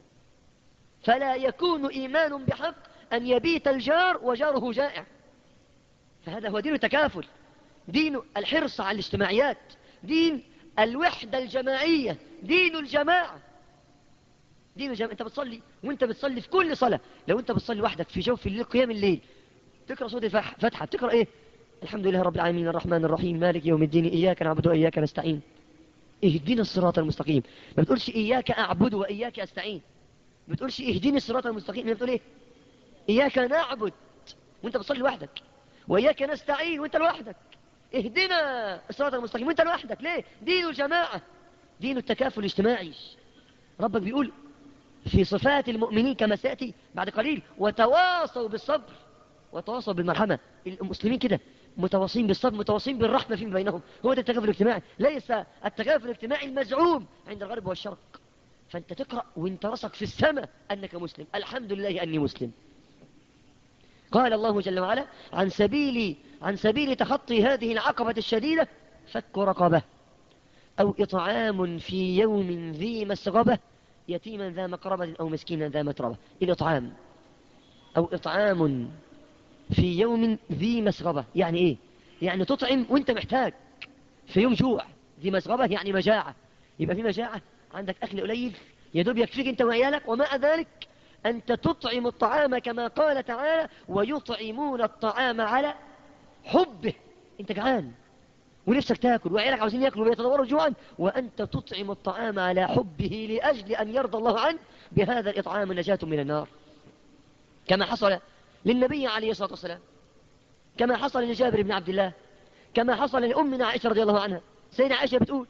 Speaker 1: فلا يكون إيمان بحق أن يبيت الجار وجاره جائع. فهذا هو دين التكافل، دين الحرص على الاجتماعيات، دين الوحدة الجماعية، دين الجماعة، دين الجماعة. انت بتصلي وانت بتصلي في كل صلاة، لو انت بتصلي وحدك في جوف الليل قيام الليل، تقرأ سورة الفاتحة، تقرأ ايه؟ الحمد لله رب العالمين الرحمن الرحيم مالك يوم الدين إياك نعبد وإياك نستعين اهدنا الصراط المستقيم. ما بتقولش إياك أعبد وإياك أستعين، ما بتقولش اهدني الصراط المستقيم، ما بتقول ايه؟ إياك نعبد وانت بتصلي وحدك، وإياك نستعين وانت لوحدك، اهدنا الصراط المستقيم وانت لوحدك. ليه؟ دين الجماعة، دين التكافل الاجتماعي. ربك بيقول في صفات المؤمنين كما سيأتي بعد قليل وتواصوا بالصبر وتواصوا بالمرحمة. المسلمين كده متواصين بالصبر، متواصين بالرحمة فيما بينهم. هو ده التكافل الاجتماعي، ليس التكافل الاجتماعي المزعوم عند الغرب والشرق. فانت تقرأ وانت راسك في السماء أنك مسلم، الحمد لله أني مسلم. قال الله جل وعلا عن سبيل عن سبيل تخطي هذه العقبة الشديدة فك رقبة أو إطعام في يوم ذي مسغبة يتيما ذا مقربة أو مسكينا ذا متربة. الإطعام أو إطعام في يوم ذي مسغبة يعني إيه؟ يعني تطعم وانت محتاج في يوم جوع. ذي مسغبة يعني مجاعة، يبقى في مجاعة عندك أكل قليل يدوب يكفيك انت وعيالك، ومع ذلك أنت تطعم الطعام كما قال تعالى ويطعمون الطعام على حبه. انت جعان ونفسك تاكل وعيالك عاوزين ياكلوا ويتضوروا جوعا، وأنت تطعم الطعام على حبه لأجل أن يرضى الله عنه. بهذا الإطعام نجاة من النار، كما حصل للنبي عليه الصلاة والسلام، كما حصل لجابر بن عبد الله، كما حصل لأمنا عائشة رضي الله عنها. سيدة عائشة بتقول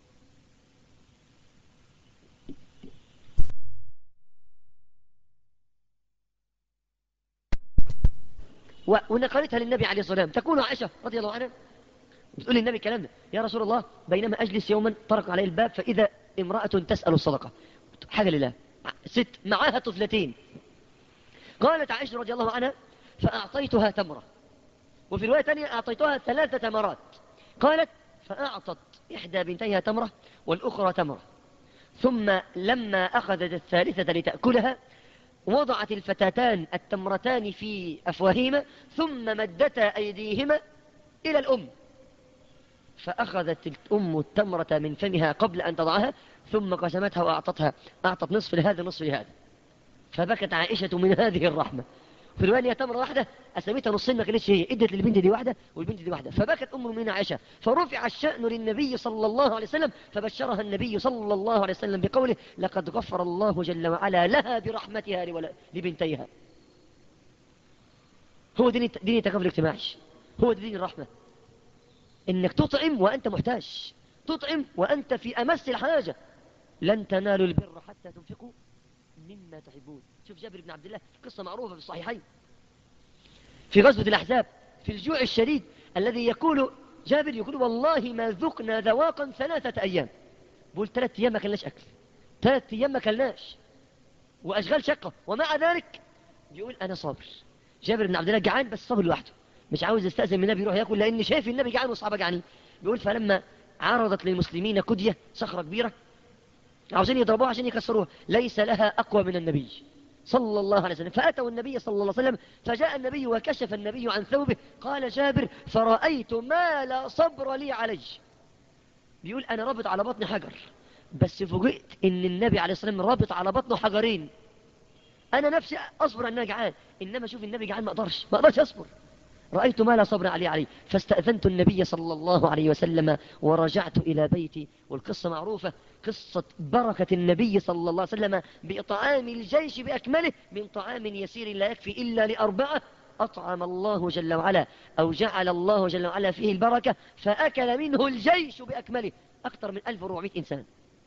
Speaker 1: ونقلتها للنبي عليه الصلاة والسلام، تقول عائشة رضي الله عنها بتقول للنبي كلام ده: يا رسول الله بينما أجلس يوما طرق علي الباب فإذا امرأة تسأل الصدقة، حاجة لله، ست معاها طفلتين. قالت عائشة رضي الله عنها فأعطيتها تمرة، وفي رواية ثانية أعطيتها ثلاثة تمرات. قالت فأعطت إحدى بنتيها تمرة والأخرى تمرة، ثم لما أخذت الثالثة لتأكلها وضعت الفتاتان التمرتان في أفواههما ثم مدتا أيديهما إلى الأم، فأخذت الأم التمرة من فمها قبل أن تضعها ثم قسمتها وأعطتها، أعطت نصف لهذا نصف لهذا. فبكت عائشة من هذه الرحمة. في الرواية تمرة واحدة قسمتها نصين، ما كانتش هي، ادت للبنت دي واحدة والبنت دي واحدة. فبكت أم من عائشة، فرفع الشأن للنبي صلى الله عليه وسلم، فبشرها النبي صلى الله عليه وسلم بقوله: لقد غفر الله جل وعلا لها برحمتها لبنتيها. هو دين دين التكافل الاجتماعي، هو دين الرحمة، انك تطعم وانت محتاج، تطعم وانت في امس الحاجة. لن تنالوا البر حتى تنفقوا مما تحبون. شوف جابر بن عبد الله، قصة معروفة في الصحيحين في غزوة الأحزاب، في الجوع الشديد الذي يقول جابر يقول: والله ما ذقنا ذواقا ثلاثة أيام. بقول ثلاثة أيام ما كلناش أكل، ثلاثة أيام ما كلناش، وأشغال شقة، ومع ذلك بيقول أنا صابر. جابر بن عبد الله جعان بس صابر لوحده، مش عاوز يستأذن من النبي يروح ياكل، لأن شايف النبي جعان والصحابة جعانين. بيقول فلما عرضت للمسلمين كدية صخرة كبيرة عاوزين يضربوها عشان يكسروها، ليس لها أقوى من النبي صلى الله عليه وسلم، فأتوا النبي صلى الله عليه وسلم، فجاء النبي وكشف النبي عن ثوبه. قال جابر: فرأيت ما لا صبر لي عليه. بيقول أنا رابط على بطن حجر، بس فوجئت إن النبي عليه الصلاة والسلام رابط على بطنه حجرين. أنا نفسي أصبر أن أنا جعان، إنما شوف النبي جعان ما أقدرش ما أقدرش أصبر. رأيت ما لا صبر علي عليه، فاستأذنت النبي صلى الله عليه وسلم ورجعت إلى بيتي. والقصة معروفة، قصة بركة النبي صلى الله عليه وسلم بإطعام الجيش بأكمله من طعام يسير لا يكفي إلا لأربعة، أطعم الله جل وعلا أو جعل الله جل وعلا فيه البركة، فأكل منه الجيش بأكمله أكثر من ألف وأربعمائة إنسان.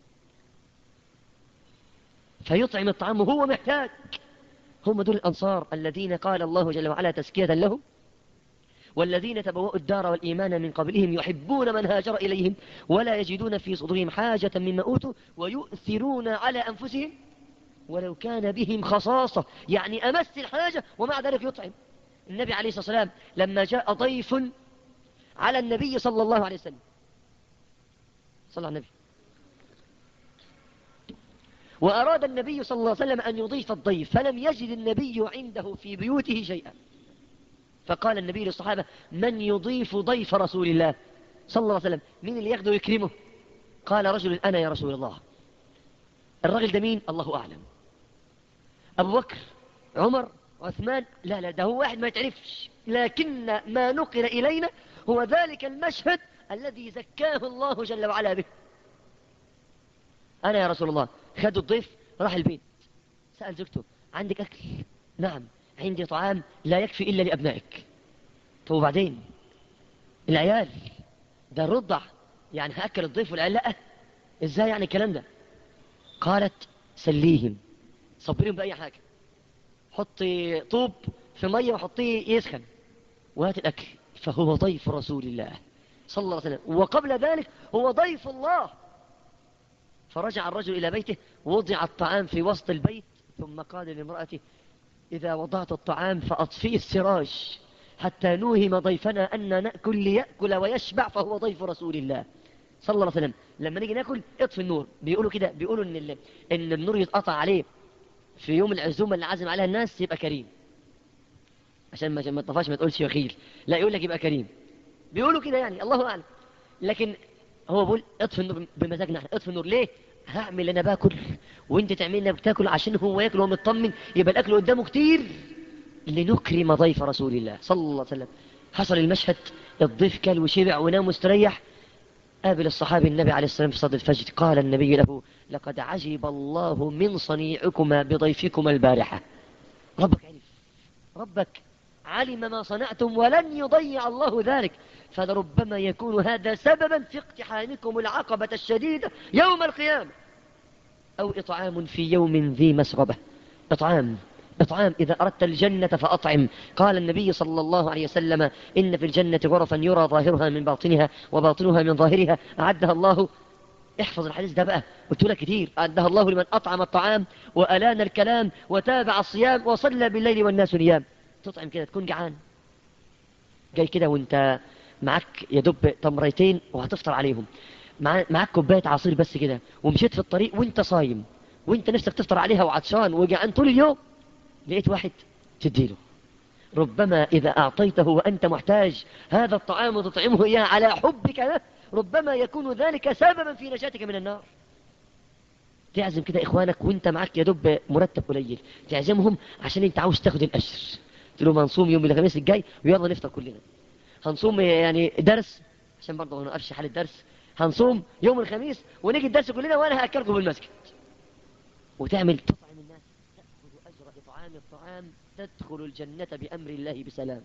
Speaker 1: فيطعم الطعام وهو محتاج. هم دول الأنصار الذين قال الله جل وعلا تزكية لهم: والذين تبوأوا الدار والإيمان من قبلهم يحبون من هاجر إليهم ولا يجدون في صدورهم حاجة مما أوتوا ويؤثرون على أنفسهم ولو كان بهم خصاصة، يعني أمس الحاجة ومع ذلك يطعم. النبي عليه الصلاة والسلام لما جاء ضيف على النبي صلى الله عليه وسلم، صلى على النبي، وأراد النبي صلى الله عليه وسلم أن يضيف الضيف، فلم يجد النبي عنده في بيوته شيئا، فقال النبي للصحابة: من يضيف ضيف رسول الله صلى الله عليه وسلم؟ مين اللي ياخده ويكرمه؟ قال رجل: أنا يا رسول الله. الرجل ده مين؟ الله أعلم. أبو بكر، عمر، عثمان، لا لا، ده هو واحد ما يتعرفش، لكن ما نقل إلينا هو ذلك المشهد الذي زكاه الله جل وعلا به. أنا يا رسول الله، خد الضيف راح البيت، سأل زوجته عندك أكل؟ نعم عندي طعام لا يكفي إلا لأبنائك. طب وبعدين العيال؟ ده الرضع، يعني هأكل الضيف والعيال لا؟ إزاي يعني الكلام ده؟ قالت سليهم، صبرهم بأي حاجة، حطي طوب في مية وحطيه يسخن وهات الأكل، فهو ضيف رسول الله صلى الله عليه وسلم، وقبل ذلك هو ضيف الله. فرجع الرجل إلى بيته، وضع الطعام في وسط البيت، ثم قال لامرأته إذا وضعت الطعام فأطفئي السراج حتى نوهم ضيفنا أن نأكل ليأكل ويشبع، فهو ضيف رسول الله صلى الله عليه وسلم. لما نيجي ناكل اطفي النور، بيقولوا كده، بيقولوا إن, ال... إن النور يتقطع عليه في يوم العزومة اللي عازم عليها الناس يبقى كريم، عشان ما ما تطفاش ما تقولش بخيل، لا يقول لك يبقى كريم، بيقولوا كده يعني، الله أعلم. لكن هو بيقول اطفي النور بمزاجنا احنا، اطفي النور ليه؟ هعمل انا باكل وانت تعملنا بتاكل، عشان هو ياكل وهو مطمن يبقى الاكل قدامه كتير، لنكرم ضيف رسول الله صلى الله عليه وسلم. حصل المشهد، الضيف كل وشبع ونام مستريح. قابل الصحابي النبي عليه السلام في صدر الفجر، قال النبي له لقد عجب الله من صنيعكما بضيفكما البارحة. ربك عرف، ربك علم ما صنعتم ولن يضيع الله ذلك، فلربما يكون هذا سببا في اقتحامكم العقبة الشديدة يوم القيامة. أو إطعام في يوم ذي مسغبة، إطعام إطعام إذا أردت الجنة فأطعم. قال النبي صلى الله عليه وسلم إن في الجنة غرفا يرى ظاهرها من باطنها وباطنها من ظاهرها، أعدها الله، احفظ الحديث ده بقى، قلت لك كتير، أعدها الله لمن أطعم الطعام وألان الكلام وتابع الصيام وصلى بالليل والناس نيام. تطعم كده، تكون جعان جاي كده وانت معك يدب تمرتين وهتفطر عليهم، معك كوبايه عصير بس كده، ومشيت في الطريق وانت صايم وانت نفسك تفطر عليها وعطشان وجعان طول اليوم، لقيت واحد تديله. ربما إذا أعطيته وأنت محتاج هذا الطعام وتطعمه إياه على حبك له، ربما يكون ذلك سببا في نجاتك من النار. تعزم كده إخوانك وانت معك يدب مرتب قليل، تعزمهم عشان انت عاوز تاخد الأجر، قلت لهم هنصوم يوم الخميس الجاي ويلا نفطر كلنا، هنصوم يعني درس عشان برضه ما نوقفش حال الدرس، هنصوم يوم الخميس ونيجي الدرس كلنا وانا هاكلكم بالمسجد، وتعمل تطعم الناس، تاخذ اجر اطعام الطعام، تدخل الجنه بامر الله بسلام.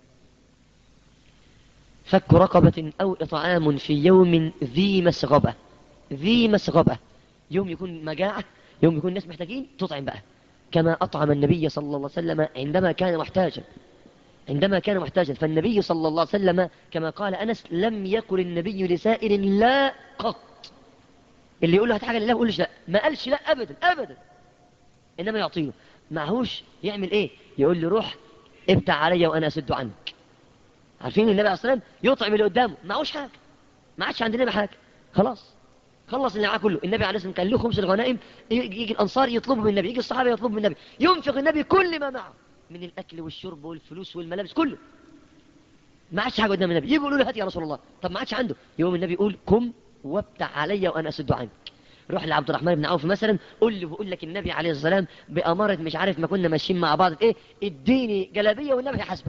Speaker 1: فك رقبه او اطعام في يوم ذي مسغبه، ذي مسغبه، يوم يكون مجاعه، يوم يكون الناس محتاجين، تطعم بقى كما اطعم النبي صلى الله عليه وسلم عندما كان محتاجا، عندما كان محتاجا. فالنبي صلى الله عليه وسلم كما قال أنس لم يقل النبي لسائل لا قط، اللي يقول له هات حاجة لله ما يقولش لا، ما قالش لا أبدا أبدا، إنما يعطيه. معهوش يعمل إيه؟ يقول له روح ابتع علي وأنا أسد عنك. عارفين النبي عليه الصلاة والسلام يطعم اللي قدامه، معهوش حاجة، ما عادش عندنا حاجة، خلاص خلص اللي معاه كله. النبي عليه الصلاة والسلام كان له خمس الغنائم، يجي الأنصار يطلبوا من النبي، يجي الصحابة يطلبوا من النبي، ينفق النبي كل ما معه من الأكل والشرب والفلوس والملابس كله، ما عادش حاجة قدام النبي. يجي يقولوا له هات يا رسول الله، طب ما عادش عنده، يوم النبي يقول قم وابتع علي وأنا أسد عنك. روح لعبد الرحمن بن عوف مثلا، قول له بقول لك النبي عليه الصلاة والسلام بأمارة مش عارف ما كنا ماشيين مع بعض ايه، اديني جلابية والنبي هيحاسبك،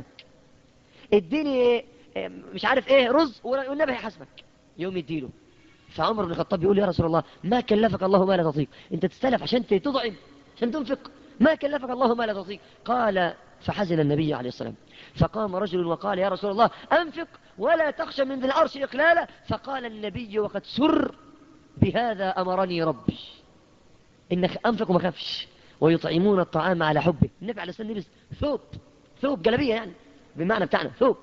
Speaker 1: اديني مش عارف ايه رز والنبي هيحاسبك، يوم يديله. فعمر بن الخطاب يقول يا رسول الله ما كلفك الله ما لا تطيق، انت تستلف عشان تطعم عشان تنفق، ما كلفك الله ما لا تطيق. قال فحزن النبي عليه الصلاة والسلام، فقام رجل وقال يا رسول الله أنفق ولا تخشى من ذي العرش إقلالا. فقال النبي وقد سر بهذا أمرني ربي، إنك أنفق وما خافش، ويطعمون الطعام على حبه. النبي عليه الصلاة والسلام لبس ثوب، ثوب جلبية يعني بمعنى بتاعنا ثوب،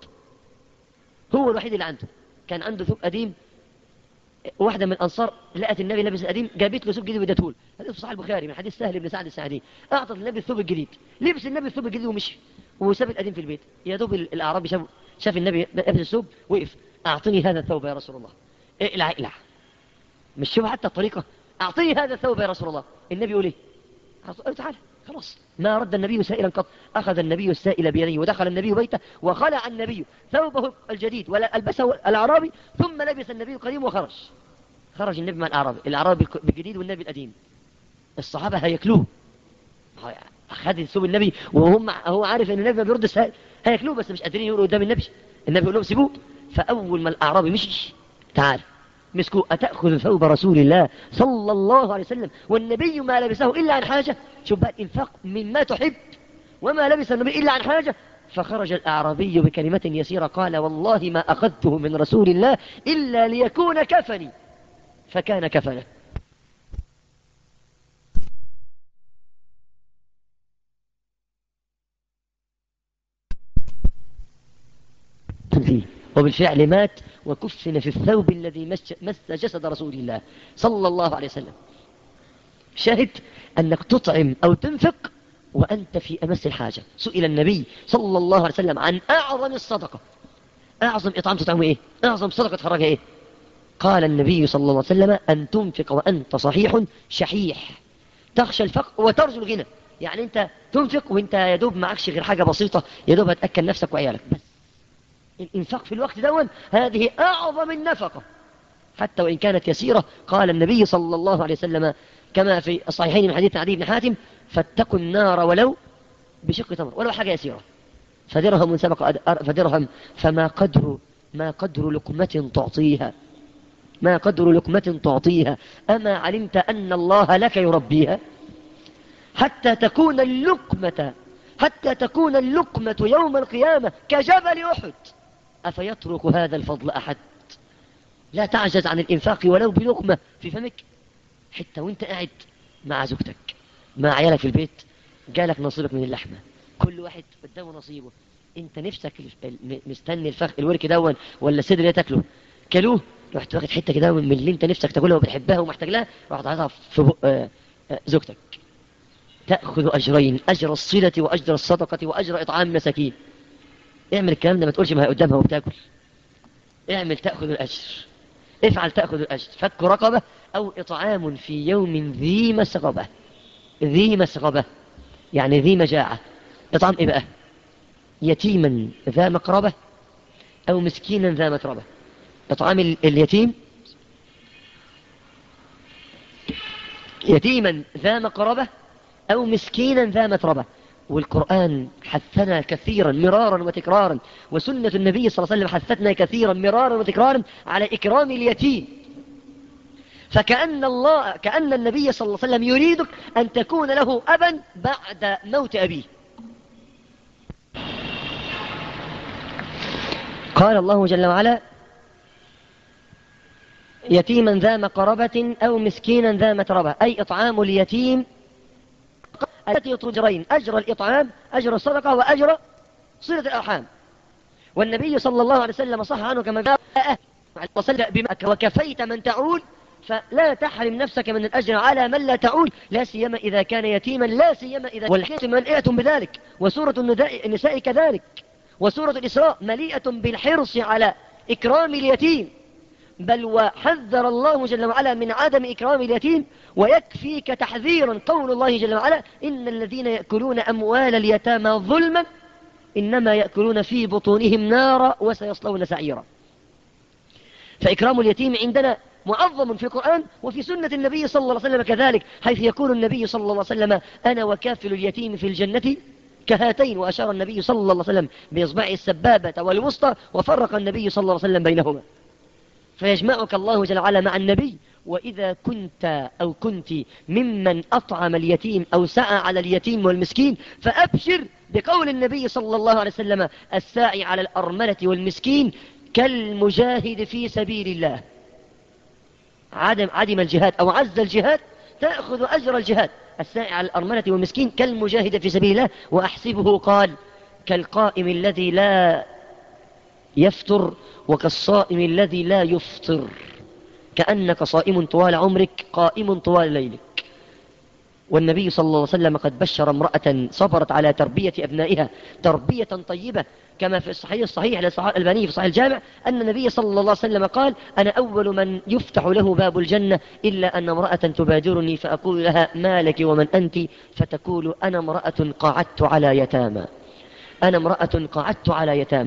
Speaker 1: هو الوحيد اللي عنده، كان عنده ثوب قديم. واحدة من الأنصار لقت النبي لابس القديم، جابت له ثوب جديد وادته له، هذا في صحيح البخاري من حديث سهل بن سعد الساعدي، أعطت النبي الثوب الجديد، لبس النبي الثوب الجديد ومشي وساب القديم في البيت. يا دوب الأعرابي شاف شاف النبي لابس الثوب وقف، أعطني هذا الثوب يا رسول الله، اقلع اقلع، مش شوف حتى الطريقة، أعطني هذا الثوب يا رسول الله. النبي يقول ايه؟ قال تعالى خلاص، ما رد النبي سائلا قط، أخذ النبي السائل بيده ودخل النبي بيته وخلع النبي ثوبه الجديد ولبسه الأعرابي، ثم لبس النبي القديم وخرج. خرج النبي مع الأعرابي، الأعرابي بالجديد والنبي القديم. الصحابة هيكلوه، خد ثوب النبي وهم هو عارف ان النبي ما بيرد السائل، هياكلوه بس مش قادرين يقولوا قدام النبي. النبي يقول لهم سيبوه. فاول ما الاعرابي مشي تعال مسكوا، اتاخذ ثوب رسول الله صلى الله عليه وسلم والنبي ما لبسه الا عن حاجه؟ شوف بقى الانفاق مما تحب، وما لبس النبي الا عن حاجه. فخرج الاعرابي بكلمه يسيره قال والله ما اخذته من رسول الله الا ليكون كفني، فكان كفنه. فيه وبالفعل مات وكفن في الثوب الذي مس مس جسد رسول الله صلى الله عليه وسلم. شاهد أنك تطعم أو تنفق وأنت في أمس الحاجة. سئل النبي صلى الله عليه وسلم عن أعظم الصدقة، أعظم إطعام تطعمه إيه؟ أعظم صدقة تخرجها إيه؟ قال النبي صلى الله عليه وسلم أن تنفق وأنت صحيح شحيح تخشى الفقر وترجو الغنى. يعني أنت تنفق وأنت يا دوب معكش غير حاجة بسيطة يا دوب هتأكل نفسك وعيالك بس. الإنفاق في الوقت دون هذه أعظم النفقة حتى وإن كانت يسيرة. قال النبي صلى الله عليه وسلم كما في الصحيحين من حديث عدي بن حاتم فاتقوا النار ولو بشق تمر، ولو حاجة يسيرة. فدرهم سبق فدرهم فما قدر ما قدر لقمة تعطيها ما قدر لقمة تعطيها أما علمت أن الله لك يربيها حتى تكون اللقمة حتى تكون اللقمة يوم القيامة كجبل أحد أفيترك هذا الفضل أحد؟ لا تعجز عن الإنفاق ولو بلقمة في فمك. حتى وانت قاعد مع زوجتك مع عيالك في البيت جالك نصيبك من اللحمة، كل واحد قدامه نصيبه، انت نفسك مستني الفخ الورك دون ولا الصدر اللي تاكله كلوه، رحت واخد حته كده من اللي انت نفسك تاكلها وبتحبها ومحتاج لها رحت حاططها في بق زوجتك. تاخذ اجرين، اجر الصله واجر الصدقه واجر اطعام مساكين. اعمل الكلام ده، ما تقولش ما هي قدامها وبتاكل. اعمل تاخذ الاجر، افعل تاخذ الاجر. فك رقبه او اطعام في يوم ذي مسغبه. ذي مسغبه يعني ذي مجاعه. اطعام ايه بقى؟ يتيما ذا مقربه او مسكينا ذا متربه. اطعام اليتيم يتيما ذا مقربه او مسكينا ذا متربه. والقرآن حثنا كثيرا مرارا وتكرارا، وسنة النبي صلى الله عليه وسلم حثتنا كثيرا مرارا وتكرارا على إكرام اليتيم. فكأن الله كأن النبي صلى الله عليه وسلم يريدك أن تكون له أبا بعد موت أبيه. قال الله جل وعلا يتيما ذا مقربة أو مسكينا ذا متربة، أي إطعام اليتيم التي تجرين، أجر الإطعام أجر الصدقة وأجر صلة الأرحام. والنبي صلى الله عليه وسلم صح عنه كما قال وصل بمك وكفيت من تعول، فلا تحرم نفسك من الأجر على من لا تعول، لا سيما إذا كان يتيما، لا سيما إذا والحياة مليئة بذلك. وسورة النساء كذلك، وسورة الإسراء مليئة بالحرص على إكرام اليتيم، بل وحذر الله جل وعلا من عدم إكرام اليتيم. ويكفيك تحذيرا قول الله جل وعلا إن الذين يأكلون أموال اليتامى ظلما إنما يأكلون في بطونهم نارا وسيصلون سعيرا. فإكرام اليتيم عندنا معظم في القرآن وفي سنة النبي صلى الله عليه وسلم كذلك، حيث يقول النبي صلى الله عليه وسلم أنا وكافل اليتيم في الجنة كهاتين، وأشار النبي صلى الله عليه وسلم بإصبعه السبابة والوسطى وفرق النبي صلى الله عليه وسلم بينهما. فيجمعك الله جل وعلا مع النبي. وإذا كنت أو كنت ممن أطعم اليتيم أو سعى على اليتيم والمسكين فأبشر بقول النبي صلى الله عليه وسلم الساعي على الأرملة والمسكين كالمجاهد في سبيل الله. عدم, عدم الجهاد أو عز الجهاد تأخذ أجر الجهاد. الساعي على الأرملة والمسكين كالمجاهد في سبيل الله. وأحسبه قال كالقائم الذي لا يفطر وكالصائم الذي لا يفطر، كأنك صائم طوال عمرك قائم طوال ليلك. والنبي صلى الله عليه وسلم قد بشر امرأة صبرت على تربية أبنائها تربية طيبة كما في الصحيح الصحيح لصحيح الباني في صحيح الجامع أن النبي صلى الله عليه وسلم قال أنا أول من يفتح له باب الجنة إلا أن امرأة تبادرني فأقول لها ما لك ومن أنت، فتقول أنا امرأة قعدت على يتامى أنا امرأة قعدت على يتامى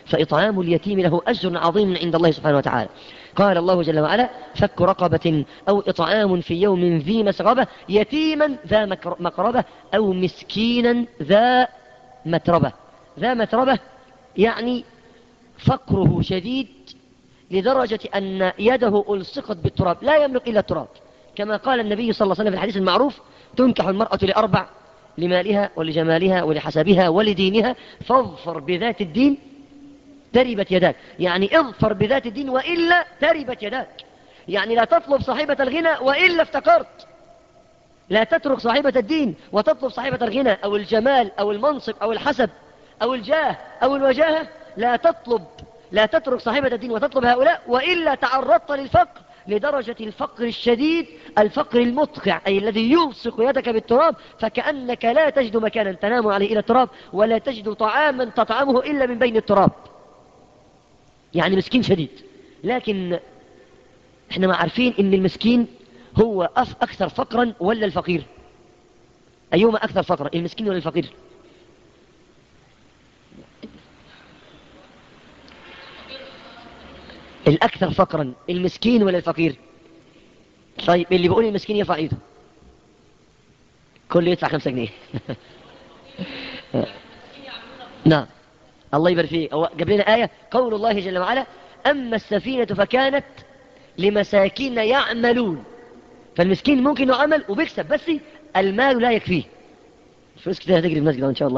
Speaker 1: فإطعام اليتيم له أجر عظيم عند الله سبحانه وتعالى. قال الله جل وعلا: فك رقبة أو إطعام في يوم ذي مسغبة يتيما ذا مقربة أو مسكينا ذا متربة. ذا متربة يعني فقره شديد لدرجة أن يده ألصقت بالتراب، لا يملك إلا التراب، كما قال النبي صلى الله عليه وسلم في الحديث المعروف: تنكح المرأة لأربع: لمالها ولجمالها ولحسبها ولدينها، فاظفر بذات الدين تربت يداك. يعني اظفر بذات الدين وإلا تربت يداك. يعني لا تطلب صاحبة الغنى وإلا افتقرت. لا تترك صاحبة الدين وتطلب صاحبة الغنى أو الجمال أو المنصب أو الحسب أو الجاه أو الوجاهة. لا تطلب لا تترك صاحبة الدين وتطلب هؤلاء، وإلا تعرضت للفقر لدرجة الفقر الشديد، الفقر المدقع، أي الذي يلصق يدك بالتراب، فكأنك لا تجد مكانا تنام عليه إلى التراب، ولا تجد طعاما تطعمه إلا من بين التراب. يعني مسكين شديد. لكن احنا ما عارفين ان المسكين هو أكثر فقرا ولا الفقير؟ أيهما أكثر فقرا، المسكين ولا الفقير؟ الأكثر فقرا المسكين ولا الفقير؟ طيب اللي بيقول المسكين يرفع ايده. كله يدفع خمسة جنيه. نعم، الله يبارك فيك. جاب لنا آية قول الله جل وعلا: أما السفينة فكانت لمساكين يعملون. فالمسكين ممكن يعمل وبيكسب، بس المال لا يكفيه. الفلوس كتير هتجري في المسجد إن شاء الله.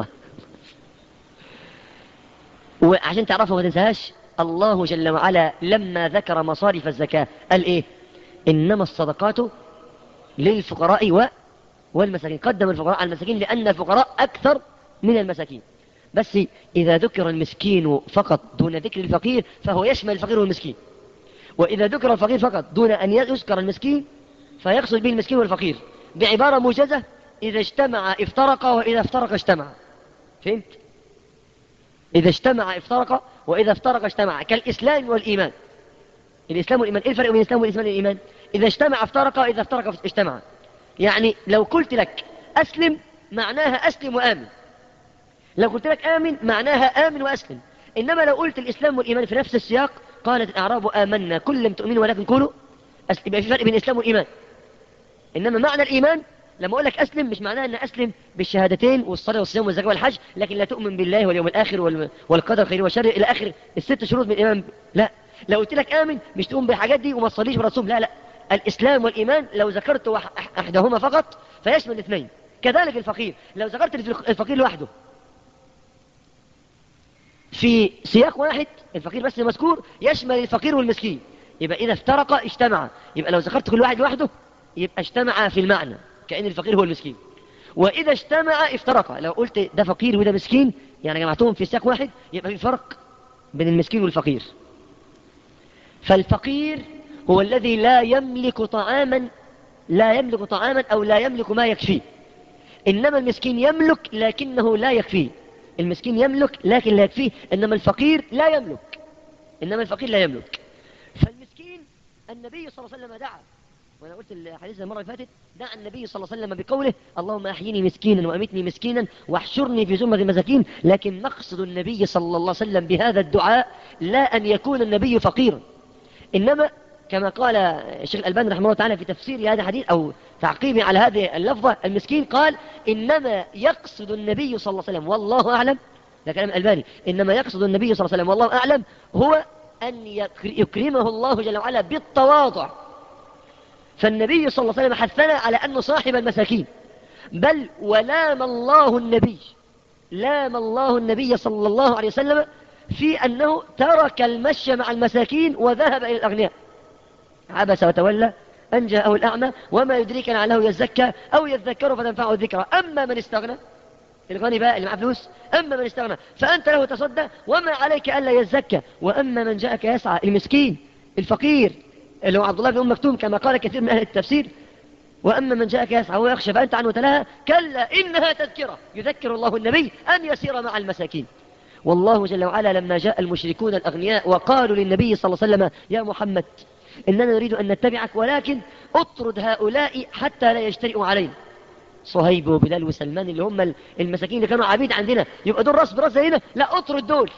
Speaker 1: وعشان تعرفوا ما تنساهاش، الله جل وعلا لما ذكر مصارف الزكاة قال إيه؟ إنما الصدقات للفقراء و... والمساكين. قدم الفقراء على المساكين لأن الفقراء أكثر من المساكين. بس إذا ذكر المسكين فقط دون ذكر الفقير فهو يشمل الفقير والمسكين. وإذا ذكر الفقير فقط دون أن يذكر المسكين فيقصد به المسكين والفقير. بعبارة موجزة: إذا اجتمع افترق وإذا افترق اجتمع. فهمت؟ إذا اجتمع افترق وإذا افترق اجتمع، كالإسلام والإيمان. الإسلام والإيمان، إيه الفرق بين الإسلام والإسلام والإيمان؟ إذا اجتمع افترق وإذا افترق اجتمع. يعني لو قلت لك أسلم معناها أسلم وآمن. لو قلت لك آمن معناها آمن وأسلم. إنما لو قلت الإسلام والإيمان في نفس السياق قالت الأعراب آمنا قل لم تؤمنوا ولكن قولوا أسلم. يبقى في فرق بين الإسلام والإيمان. إنما معنى الإيمان لما أقول لك أسلم مش معناها أن أسلم بالشهادتين والصلاة والصيام والزكاة والحج لكن لا تؤمن بالله واليوم الآخر والقدر خير وشر إلى آخر الست شروط من الإيمان. لا، لو قلت لك آمن مش تؤمن بالحاجات دي وما تصليش برسوم. لا لا، الإسلام والإيمان لو ذكرت أحدهما فقط فيشمل الاثنين. كذلك الفقير لو ذكرت الفقير لوحده في سياق واحد، الفقير بس مذكور، يشمل الفقير والمسكين. يبقى إذا افترق اجتمع. يبقى لو ذكرت كل واحد لوحده يبقى اجتمع في المعنى كأن الفقير هو المسكين. وإذا اجتمع افترق. لو قلت ده فقير وده مسكين يعني جمعتهم في سياق واحد يبقى في فرق بين المسكين والفقير. فالفقير هو الذي لا يملك طعاما لا يملك طعاما أو لا يملك ما يكفيه. إنما المسكين يملك لكنه لا يكفيه. المسكين يملك لكن لا يكفيه، إنما الفقير لا يملك. إنما الفقير لا يملك. فالمسكين النبي صلى الله عليه وسلم دعا، وأنا قلت الحديث المرة اللي فاتت، دعا النبي صلى الله عليه وسلم بقوله: اللهم أحيني مسكينا وأمتني مسكينا واحشرني في زمرة المساكين. لكن مقصد النبي صلى الله عليه وسلم بهذا الدعاء لا أن يكون النبي فقيرا، إنما كما قال الشيخ الألباني رحمه الله تعالى في تفسير هذا الحديث أو تعقيبه على هذه اللفظة المسكين، قال: إنما يقصد النبي صلى الله عليه وسلم والله أعلم، ده كلام الألباني، إنما يقصد النبي صلى الله عليه وسلم والله أعلم هو أن يكرمه الله جل وعلا بالتواضع. فالنبي صلى الله عليه وسلم حثنا على أنه صاحب المساكين، بل ولام الله النبي لام الله النبي صلى الله عليه وسلم في أنه ترك المشي مع المساكين وذهب إلى الأغنياء. عبس وتولى أن جاءه الأعمى وما يدريك لعله يزكى أو يذكر فتنفعه الذكرى. أما من استغنى، الغني بقى اللي معاه فلوس، أما من استغنى فأنت له تصدى وما عليك ألا يزكى. وأما من جاءك يسعى، المسكين الفقير اللي هو عبد الله بن أم مكتوم كما قال كثير من أهل التفسير: وأما من جاءك يسعى ويخشى فأنت عنه تلاها كلا إنها تذكرة يذكر الله النبي أن يسير مع المساكين. والله جل وعلا لما جاء المشركون الأغنياء وقالوا للنبي صلى الله عليه وسلم: يا محمد إننا نريد أن نتبعك ولكن اطرد هؤلاء حتى لا يجترئوا علينا. صهيب وبلال وسلمان اللي هم المساكين اللي كانوا عبيد عندنا، يبقى دول راس براس زينا، لا اطرد دول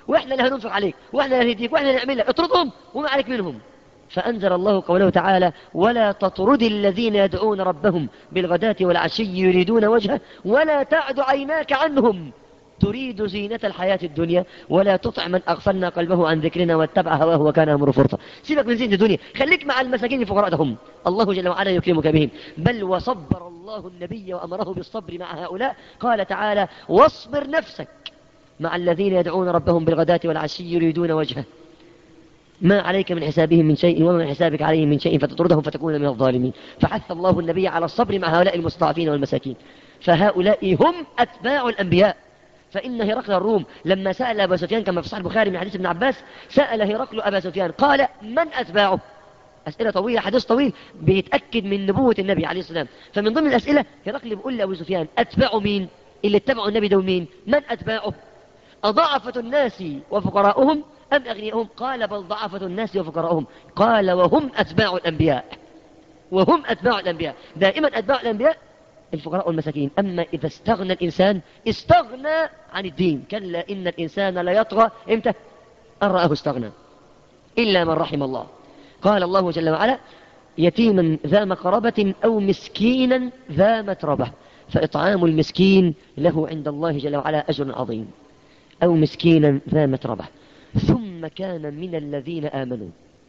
Speaker 1: وإحنا اللي هننفق عليك، وإحنا اللي هنديك، وإحنا اللي نعمل لك، اطردهم وما عليك منهم. فأنزل الله قوله تعالى: ولا تطرد الذين يدعون ربهم بالغداة والعشي يريدون وجهه ولا تعد عيناك عنهم تريد زينة الحياة الدنيا ولا تطع من أغفلنا قلبه عن ذكرنا واتبع هواه وكان أمره فرطا. سيبك من زينة الدنيا، خليك مع المساكين الفقراء هم، الله جل وعلا يكرمك بهم. بل وصبر الله النبي وأمره بالصبر مع هؤلاء، قال تعالى: واصبر نفسك مع الذين يدعون ربهم بالغداة والعشي يريدون وجهه ما عليك من حسابهم من شيء وما من حسابك عليهم من شيء فتطردهم فتكون من الظالمين. فحث الله النبي على الصبر مع هؤلاء المستضعفين والمساكين، فهؤلاء هم أتباع الأنبياء. فإن هرقل الروم لما سأل أبا سفيان كما في صحيح البخاري من حديث ابن عباس، سأل هرقل أبا سفيان قال: من أتباعه؟ أسئلة طويلة، حديث طويل بيتأكد من نبوة النبي عليه السلام. فمن ضمن الأسئلة هرقل بيقول لأبو سفيان: أتباع مين؟ اللي اتبعوا النبي دول مين؟ من أتباعه؟ أضعفة الناس وفقراؤهم أم أغنياءهم؟ قال: بل ضعفة الناس وفقراؤهم. قال: وهم أتباع الأنبياء، وهم أتباع الأنبياء. دائما أتباع الأنبياء الفقراء والمساكين. أما إذا استغنى الإنسان استغنى عن الدين. كلا إن الإنسان لا يطغى إمتى؟ أن رآه استغنى، إلا من رحم الله. قال الله جل وعلا: يتيما ذا مقربة أو مسكينا ذا متربة فإطعام المسكين له عند الله جل وعلا أجر عظيم. أو مسكينا ذا متربة ثم كان من الذين آمنوا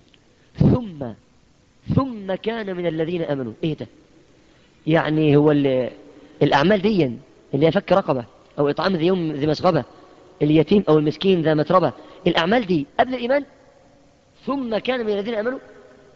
Speaker 1: ثم ثم كان من الذين آمنوا. إيه ده؟ يعني هو الأعمال دي اللي يفك رقبة أو إطعام ذي يوم ذي مسغبة، اليتيم أو المسكين ذا متربة، الأعمال دي قبل الإيمان؟ ثم كان من الذين آمنوا،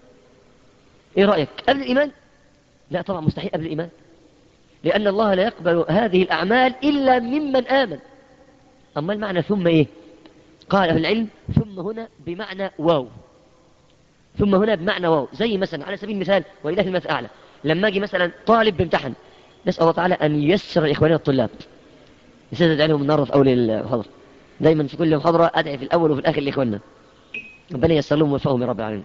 Speaker 1: إيه رأيك؟ قبل الإيمان؟ لا طبعا، مستحيل قبل الإيمان، لأن الله لا يقبل هذه الأعمال إلا ممن آمن. أما المعنى ثم إيه؟ قال أهل العلم: ثم هنا بمعنى واو، ثم هنا بمعنى واو. زي مثلا على سبيل المثال وإله المثل أعلى، لما أجي مثلا طالب بامتحن، نسأل الله تعالى أن ييسر إخواننا الطلاب. نسيت أدعي لهم النهارده في أول المحاضرة، دايما في كل محاضرة أدعي في الأول وفي الآخر لإخواننا، ربنا ييسر لهم ويوفقهم يا رب العالمين.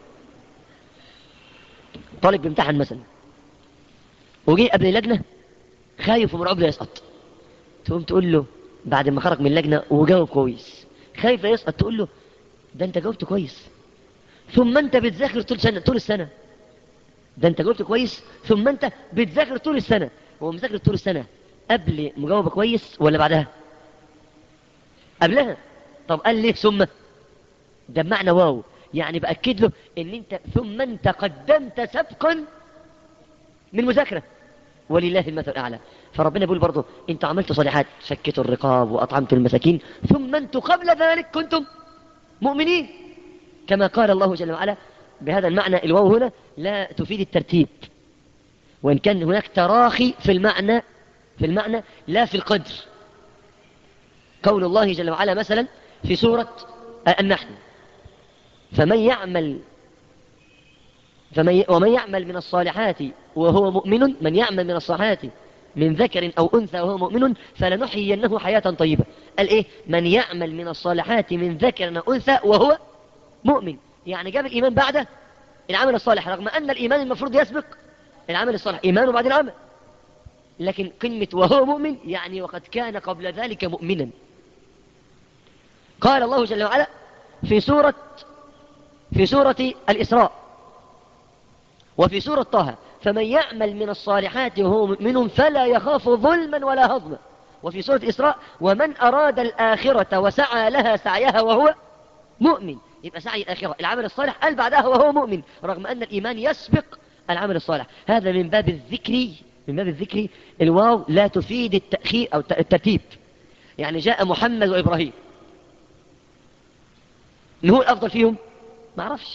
Speaker 1: طالب بامتحن مثلا وجي قبل اللجنة خايف ومرعوب لا يسقط، تقوم تقول له بعد ما خرج من اللجنة وجاوب كويس، خايف لا يسقط، تقول له: ده أنت جاوبت كويس، ثم أنت بتذاكر طول سنة طول السنة، ده أنت جاوبت كويس ثم أنت بتذاكر طول السنة. هو مذاكر طول السنة قبل مجاوبة كويس ولا بعدها؟ قبلها. طب قال ليه ثم؟ ده بمعنى واو، يعني بأكد له ان انت ثم انت قدمت سبقا من مذاكرة، ولله المثل الأعلى. فربنا بيقول برضه: انت عملت صالحات، فكيتوا الرقاب وأطعمتوا المساكين، ثم انتم قبل ذلك كنتم مؤمنين. كما قال الله جل وعلا بهذا المعنى. الواو هنا لا تفيد الترتيب، وإن كان هناك تراخي في المعنى في المعنى لا في القدر. قول الله جل وعلا مثلا في سورة النحل: فمن يعمل فمن ومن يعمل من الصالحات وهو مؤمن، من يعمل من الصالحات من ذكر أو أنثى وهو مؤمن فلنحيينه حياة طيبة. قال إيه؟ من يعمل من الصالحات من ذكر أو أنثى وهو مؤمن، يعني جاب الإيمان بعد العمل الصالح، رغم أن الإيمان المفروض يسبق العمل الصالح، إيمان وبعد العمل. لكن كلمة وهو مؤمن يعني وقد كان قبل ذلك مؤمنا. قال الله جل وعلا في سورة في سورة الإسراء وفي سورة طه: فمن يعمل من الصالحات وهو مؤمن فلا يخاف ظلما ولا هضما. وفي سورة الإسراء: ومن أراد الآخرة وسعى لها سعيها وهو مؤمن. يبقى سعي الآخرة العمل الصالح قال بعدها وهو مؤمن، رغم أن الإيمان يسبق العمل الصالح. هذا من باب الذكر من باب الذكر الواو لا تفيد التأخير أو الترتيب. يعني جاء محمد وإبراهيم، من هو الأفضل فيهم؟ ما عرفش.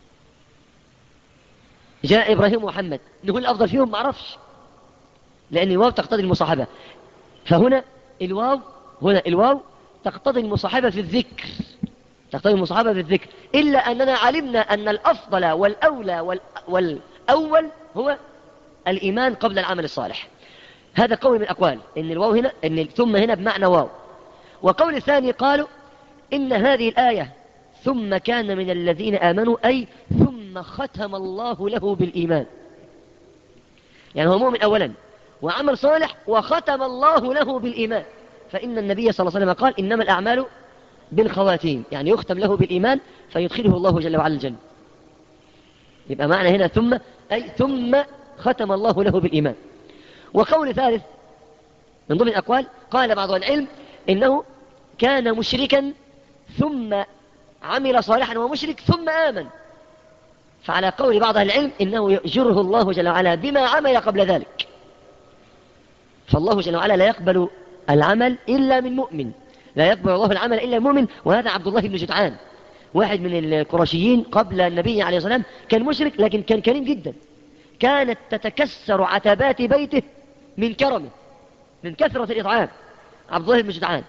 Speaker 1: جاء إبراهيم ومحمد، من هو الأفضل فيهم؟ ما عرفش، لأن الواو تقتضي المصاحبة. فهنا الواو هنا الواو تقتضي المصاحبة في الذكر تقتضي المصاحبة في الذكر إلا أننا علمنا أن الأفضل والأولى والأول هو الإيمان قبل العمل الصالح. هذا قول من الأقوال إن الواو هنا إن ثم هنا بمعنى واو. وقول الثاني قالوا إن هذه الآية ثم كان من الذين آمنوا أي ثم ختم الله له بالإيمان، يعني هو مؤمن أولا وعمل صالح وختم الله له بالإيمان. فإن النبي صلى الله عليه وسلم قال: إنما الأعمال بالخواتيم، يعني يختم له بالإيمان فيدخله الله جل وعلا الجنة. يبقى معنى هنا ثم أي ثم ختم الله له بالإيمان. وقول ثالث من ضمن الأقوال، قال بعض العلم إنه كان مشركا ثم عمل صالحا ومشرك ثم آمن، فعلى قول بعض العلم إنه يأجره الله جل وعلا بما عمل قبل ذلك. فالله جل وعلا لا يقبل العمل إلا من مؤمن، لا يقبل الله العمل إلا من مؤمن. وهذا عبد الله بن جدعان، واحد من القرشيين قبل النبي عليه الصلاة والسلام، كان مشرك لكن كان كريم جدا، كانت تتكسر عتبات بيته من كرمه، من كثرة الإطعام، عبد الله بن جدعان.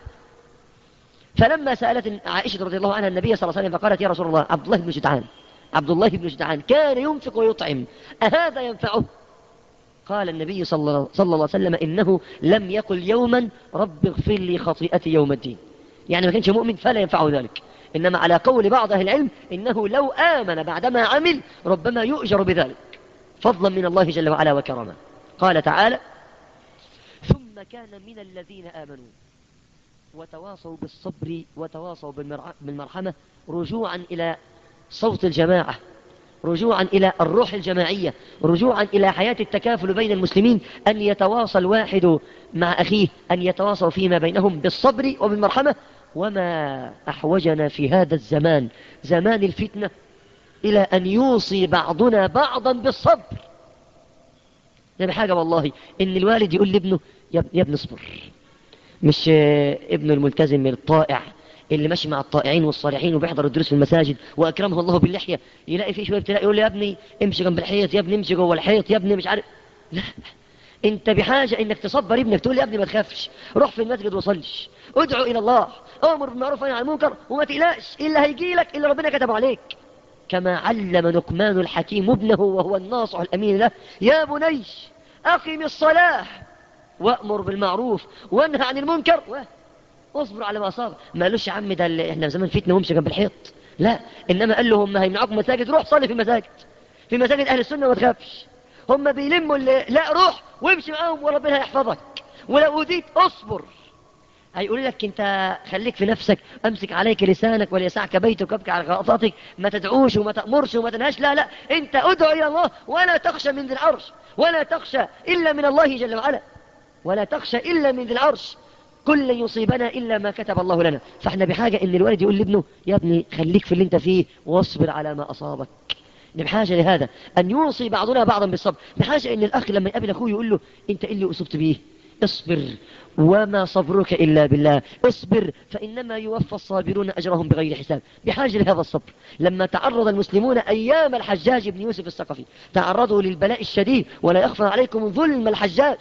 Speaker 1: فلما سألت عائشة رضي الله عنها النبي صلى الله عليه وسلم فقالت يا رسول الله عبد الله بن جدعان عبد الله بن جدعان كان ينفق ويطعم، أهذا ينفعه؟ قال النبي صلى الله عليه وسلم إنه لم يقل يوما رب اغفر لي خطيئتي يوم الدين، يعني ما كانش مؤمن فلا ينفعه ذلك. إنما على قول بعض أهل العلم إنه لو آمن بعدما عمل ربما يؤجر بذلك فضلا من الله جل وعلا وكرما. قال تعالى ثم كان من الذين آمنوا وتواصوا بالصبر وتواصوا بالمرحمة، رجوعا إلى صوت الجماعة، رجوعا إلى الروح الجماعية، رجوعا إلى حياة التكافل بين المسلمين، أن يتواصل الواحد مع أخيه، أن يتواصل فيما بينهم بالصبر وبالمرحمة. وما أحوجنا في هذا الزمان، زمان الفتنة، إلى أن يوصي بعضنا بعضا بالصبر. يعني حاجة والله إن الوالد يقول لابنه يا ابن اصبر، مش ابنه الملتزم الطائع اللي ماشي مع الطائعين والصالحين وبيحضر الدروس في المساجد وأكرمه الله باللحية، يلاقي فيه شوية ابتلاء يقول له يا ابني امشي جنب الحيط، يا ابني امشي جوه الحيط، يا ابني مش عارف. لا، انت بحاجة انك تصبر ابنك، تقول يا ابني ما تخافش، روح في المسجد وصلش، ادعو الى الله، امر بالمعروف ونهي عن المنكر، وما تقلقش الا هيجي لك الا ربنا كتبه عليك. كما علم لقمان الحكيم ابنه وهو الناصح الامين له يا بني اقم الصلاة وامر بالمعروف وانهى عن المنكر واصبر على ما اصابك. ما قالوش يا عم ده اللي احنا في زمان فتنه وامشي جنب الحيط، لا، انما قال له هم هيمنعوكم مساجد، روح صلي في المساجد، في مساجد اهل السنه وما تخافش. هم بيلموا اللي لا، روح وامشي معاهم وربنا هيحفظك، ولو أوديت اصبر. هيقول لك انت خليك في نفسك، امسك عليك لسانك وليسعك بيتك وابكي على غلطاتك، ما تدعوش وما تأمرش وما تنهاش، لا لا، انت ادعو الى الله ولا تخشى من ذي العرش، ولا تخشى الا من الله جل وعلا، ولا تخشى الا من ذي العرش، كل يصيبنا الا ما كتب الله لنا. فاحنا بحاجه ان الوالد يقول لابنه يا ابني خليك في اللي انت فيه واصبر على ما اصابك. بحاجة لهذا أن يوصي بعضنا بعضا بالصبر، بحاجة أن الأخ لما يقابل أخوه يقول له أنت اللي أصبت به اصبر وما صبرك إلا بالله، اصبر فإنما يوفى الصابرون أجرهم بغير حساب. بحاجة لهذا الصبر. لما تعرض المسلمون أيام الحجاج بن يوسف الثقفي تعرضوا للبلاء الشديد، ولا يخفى عليكم ظلم الحجاج،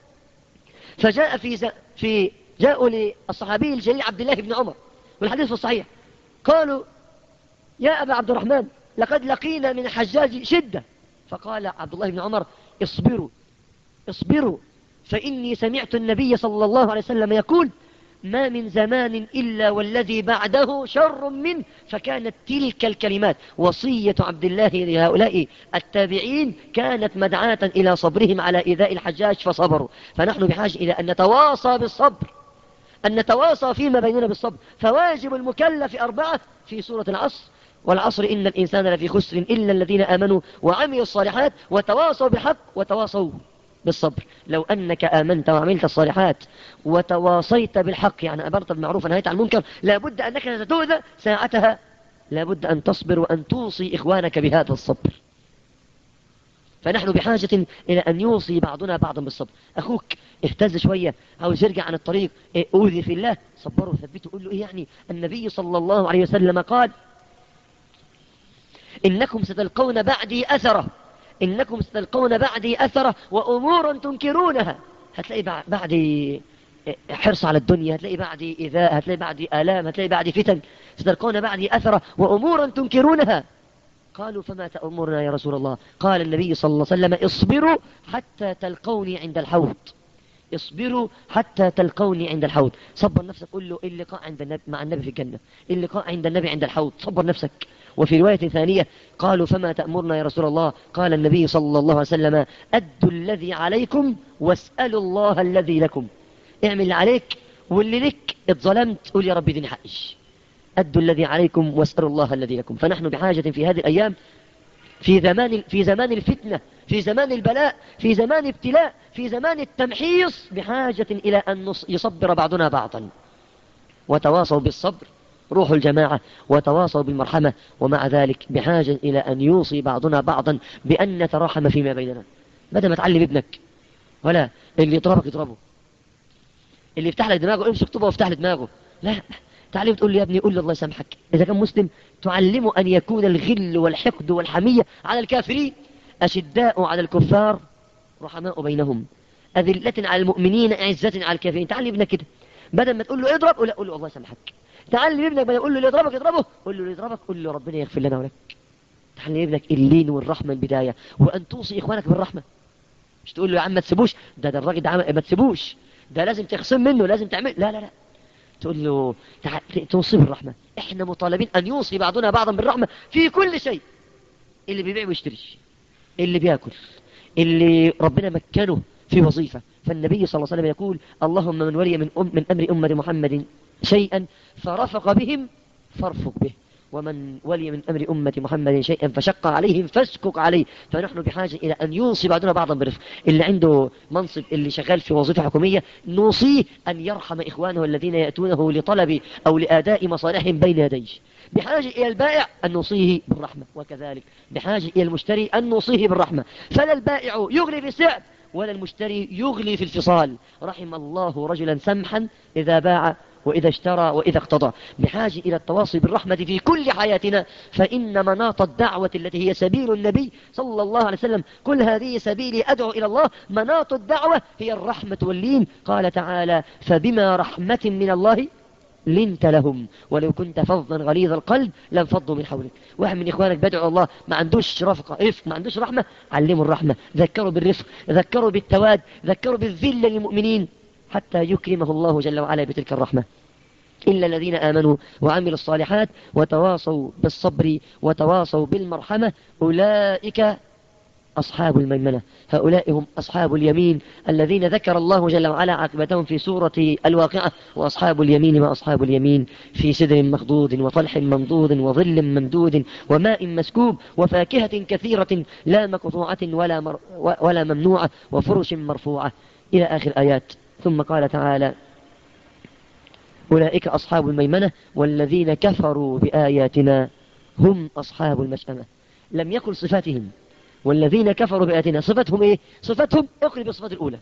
Speaker 1: فجاء في ز... في جاءوا للصحابي الجليل عبد الله بن عمر والحديث في الصحيح، قالوا يا أبا عبد الرحمن لقد لقينا من الحجاج شدة. فقال عبد الله بن عمر اصبروا اصبروا فإني سمعت النبي صلى الله عليه وسلم يقول ما من زمان إلا والذي بعده شر منه. فكانت تلك الكلمات وصية عبد الله لهؤلاء التابعين، كانت مدعاة إلى صبرهم على إيذاء الحجاج فصبروا. فنحن بحاجة إلى أن نتواصى بالصبر، أن نتواصى فيما بيننا بالصبر. فواجب المكلف أربعة في سورة العصر، والعصر إن الإنسان لفي خسر إلا الذين آمنوا وعملوا الصالحات وتواصوا بالحق وتواصوا بالصبر. لو أنك آمنت وعملت الصالحات وتواصيت بالحق، يعني أمرت بالمعروف ونهيت عن المنكر، لابد أنك ستؤذى ساعتها، لابد أن تصبر وأن توصي إخوانك بهذا الصبر. فنحن بحاجة إلى أن يوصي بعضنا بعضا بالصبر. أخوك اهتز شوية عاوز يرجع عن الطريق، أوذي في الله، صبره وثبته، قول له إيه يعني. النبي صلى الله عليه وسلم قال إنكم ستلقون بعدي أثرة، إنكم ستلقون بعدي أثرة وأمورا تنكرونها. هتلاقي بعدي حرص على الدنيا، هتلاقي بعدي إيذاء، هتلاقي بعدي آلام، هتلاقي بعدي فتن. ستلقون بعدي أثرة وأمورا تنكرونها. قالوا فما تأمرنا يا رسول الله؟ قال النبي صلى الله عليه وسلم اصبروا حتى تلقوني عند الحوض، اصبروا حتى تلقوني عند الحوض. صبر نفسك، قل له اللقاء عند النبي مع النبي في الجنة، اللقاء عند النبي عند الحوض، صبر نفسك. وفي رواية ثانية قالوا فما تأمرنا يا رسول الله؟ قال النبي صلى الله عليه وسلم أدوا الذي عليكم واسألوا الله الذي لكم. اعمل اللي عليك، واللي لك اتظلمت قول يا رب اديني حقي، أدوا الذي عليكم واسألوا الله الذي لكم. فنحن بحاجة في هذه الأيام، في زمان في زمان الفتنة، في زمان البلاء، في زمان ابتلاء، في زمان التمحيص، بحاجة إلى أن يصبر بعضنا بعضا. وتواصوا بالصبر روح الجماعة، وتواصوا بالمرحمة. ومع ذلك بحاجة إلى أن يوصي بعضنا بعضا بأن نتراحم فيما بيننا. بدل ما تعلم ابنك، ولا اللي يضربك يضربه، اللي يفتح لك دماغه امسك طوبه وافتح له دماغه، لا، تعلم تقول له يا ابني قول له الله يسامحك. إذا كان مسلم تعلمه أن يكون الغل والحقد والحمية على الكافرين، أشداء على الكفار رحماء بينهم، أذلة على المؤمنين أعزة على الكافرين. تعلم ابنك كده، بدل ما تقول له اضرب، لا قول له الله يسامحك. تعلم ابنك بدل تقول له اللي يضربك يضربه، قول له اللي يضربك قول له ربنا يغفر لنا ولك. تعلم ابنك اللين والرحمة البداية، وأن توصي إخوانك بالرحمة. مش تقول له يا عم ما تسيبوش، ده ده الراجل ده عم ما تسيبوش، ده لازم تخصم منه، لازم تعمل، لا لا لا، تقول له تع... توصي بالرحمة. احنا مطالبين أن يوصي بعضنا بعضا بالرحمة في كل شيء. اللي بيبيع ويشتري، اللي بياكل، اللي ربنا مكنه في وظيفة. فالنبي صلى الله عليه وسلم يقول اللهم من ولي من, أم من أمر أمة محمد شيئا فرفق بهم فارفق به، ومن ولي من أمر أمة محمد شيئا فشق عليهم فاسكك عليه. فنحن بحاجة إلى أن يوصي بعضنا بعضا بالرفق. اللي عنده منصب، اللي شغال في وظيفة حكومية، نوصيه أن يرحم إخوانه الذين يأتونه لطلب أو لأداء مصالحهم بين يديه. بحاجة إلى البائع أن نوصيه بالرحمة، وكذلك بحاجة إلى المشتري أن نوصيه بالرحمة. فلا البائع يغلي في السعر ولا المشتري يغلي في الفصال. رحم الله رجلا سمحا إذا باع وإذا اشترى وإذا اقتضى. بحاجة إلى التواصي بالرحمة في كل حياتنا، فإن مناط الدعوة التي هي سبيل النبي صلى الله عليه وسلم، كل هذه سبيلي أدعو إلى الله، مناط الدعوة هي الرحمة واللين. قال تعالى فبما رحمة من الله لنت لهم ولو كنت فظا غليظ القلب لانفضوا من حولك. واحد من إخوانك بدعو الله ما عندوش رفقة، رفق، ما عندوش رحمة، علموا الرحمة، ذكروا بالرفق، ذكروا بالتواد، ذكروا بالذل للمؤمنين، حتى يكرمه الله جل وعلا بتلك الرحمة. إلا الذين آمنوا وعملوا الصالحات وتواصوا بالصبر وتواصوا بالمرحمة أولئك أصحاب الميمنة. هؤلاء هم أصحاب اليمين الذين ذكر الله جل وعلا عاقبتهم في سورة الواقعة. وأصحاب اليمين ما أصحاب اليمين في سدر مخضود وطلح منضود وظل ممدود وماء مسكوب وفاكهة كثيرة لا مقطوعة ولا, مر ولا ممنوعة وفرش مرفوعة إلى آخر آيات. ثم قال تعالى أولئك أصحاب الميمنة والذين كفروا بآياتنا هم أصحاب المشأمة. لم يقل صفاتهم، والذين كفروا بآياتنا صفتهم إيه؟ صفتهم اقرب الصفات الأولى،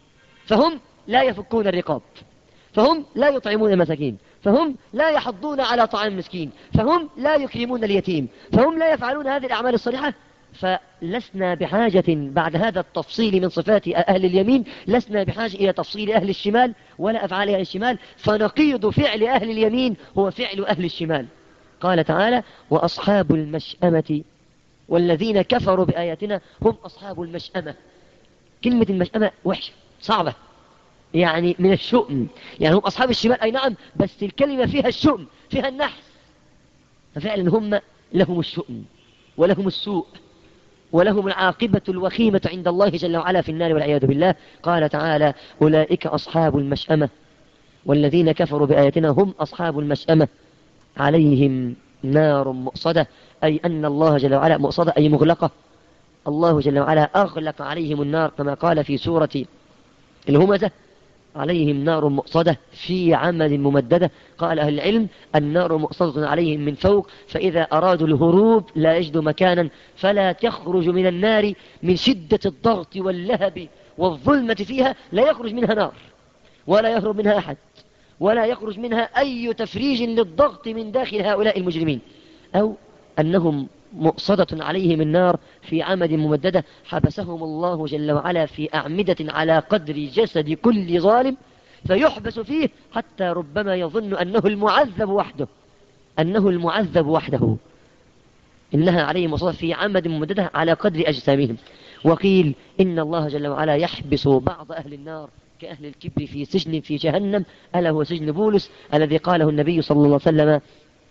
Speaker 1: فهم لا يفكون الرقاب، فهم لا يطعمون المساكين، فهم لا يحضون على طعام المسكين، فهم لا يكرمون اليتيم، فهم لا يفعلون هذه الأعمال الصالحة. فلسنا بحاجة بعد هذا التفصيل من صفات أهل اليمين، لسنا بحاجة إلى تفصيل أهل الشمال ولا أفعال أهل الشمال، فنقيض فعل أهل اليمين هو فعل أهل الشمال. قال تعالى وأصحاب المشأمة والذين كفروا بآياتنا هم أصحاب المشأمة. كلمة المشأمة وحشة صعبة، يعني من الشؤم، يعني هم أصحاب الشمال أي نعم، بس الكلمة فيها الشؤم، فيها النحس، ففعلا هم لهم الشؤم ولهم السوء ولهم العاقبة الوخيمة عند الله جل وعلا في النار والعياذ بالله. قال تعالى أولئك أصحاب المشأمة والذين كفروا بآياتنا هم أصحاب المشأمة عليهم نار مؤصدة، أي أن الله جل وعلا مؤصدة أي مغلقة، الله جل وعلا أغلق عليهم النار كما قال في سورة الهمزة عليهم نار مؤصدة في عمد ممددة. قال أهل العلم النار مؤصدة عليهم من فوق، فإذا أرادوا الهروب لا يجدوا مكانا فلا تخرج من النار من شدة الضغط واللهب والظلمة فيها، لا يخرج منها نار ولا يهرب منها أحد ولا يخرج منها أي تفريج للضغط من داخل هؤلاء المجرمين. أو أنهم مؤصدة عليهم النار في عمد ممددة، حبسهم الله جل وعلا في أعمدة على قدر جسد كل ظالم فيحبس فيه حتى ربما يظن أنه المعذب وحده أنه المعذب وحده إنها عليهم مؤصدة في عمد ممددة على قدر أجسامهم. وقيل إن الله جل وعلا يحبس بعض أهل النار كأهل الكبر في سجن في جهنم، ألا هو سجن بولس الذي قاله النبي صلى الله عليه وسلم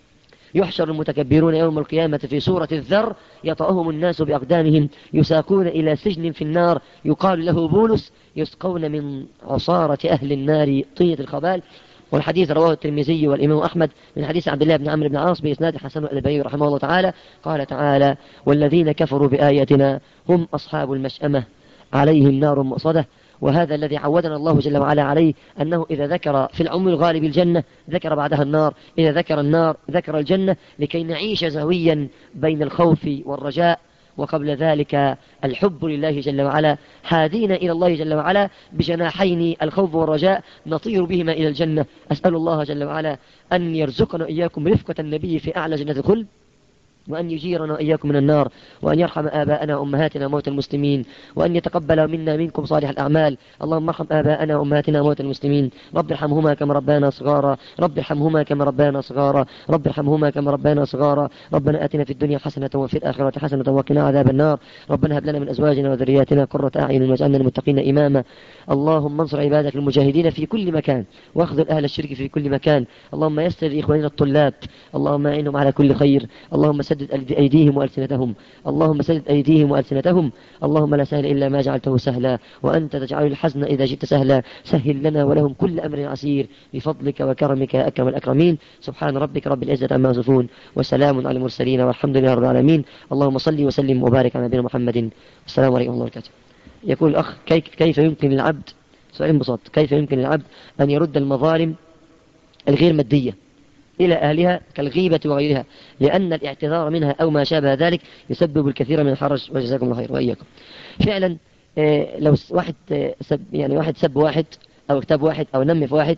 Speaker 1: يحشر المتكبرون يوم القيامة في سورة الذر يطأهم الناس بأقدامهم يساقون إلى سجن في النار يقال له بولس، يسقون من عصارة أهل النار طية الخبال. والحديث رواه الترمذي والإمام أحمد من حديث عبد الله بن عمرو بن العاص بإسناد حسن الألباني رحمه الله تعالى قال تعالى: والذين كفروا بآياتنا هم أصحاب المشأمة عليهم نار مؤصدة. وهذا الذي عودنا الله جل وعلا عليه، أنه إذا ذكر في العموم الغالب الجنة ذكر بعدها النار، إذا ذكر النار ذكر الجنة، لكي نعيش زهويا بين الخوف والرجاء، وقبل ذلك الحب لله جل وعلا، حادين إلى الله جل وعلا بجناحين الخوف والرجاء نطير بهما إلى الجنة. أسأل الله جل وعلا أن يرزقنا إياكم رفقة النبي في أعلى جنة الخلد، وأن يجيرنا إياكم من النار، وأن يرحم آباءنا وأمهاتنا موتى المسلمين، وأن يتقبل منا منكم صالح الأعمال. اللهم ارحم آباءنا وأمهاتنا موتى المسلمين، رب ارحمهما كما ربانا صغارا، رب ارحمهما كما ربانا صغارا، رب ارحمهما كما ربانا صغارا. ربنا آتنا في الدنيا حسنة وفي الآخرة حسنة وقنا عذاب النار. ربنا هب لنا من أزواجنا وذرياتنا قرة أعين واجعلنا للمتقين إماما. اللهم انصر عبادك المجاهدين في كل مكان، واخذل أهل الشرك في كل مكان. اللهم يسر لإخواننا الطلاب، اللهم أعنهم على كل خير. اللهم سدد أيديهم وألسنتهم، اللهم سدد أيديهم وألسنتهم. اللهم لا سهل إلا ما جعلته سهلا، وأنت تجعل الحزن إذا جئت سهلا. سهل لنا ولهم كل أمر عسير بفضلك وكرمك يا أكرم الأكرمين. سبحان ربك رب العزة عما يصفون، وسلام على المرسلين، والحمد لله رب العالمين. اللهم صل وسلم وبارك على نبينا محمد. السلام عليكم ورحمة الله وبركاته. يقول الأخ: كيف يمكن للعبد، سؤال بسيط، كيف يمكن للعبد أن يرد المظالم الغير مادية إلى أهلها كالغيبة وغيرها، لأن الاعتذار منها أو ما شابه ذلك يسبب الكثير من الحرج؟ وجزاكم الله خير وإياكم. فعلا لو واحد سب يعني واحد سب واحد أو اغتاب واحد أو نمف واحد،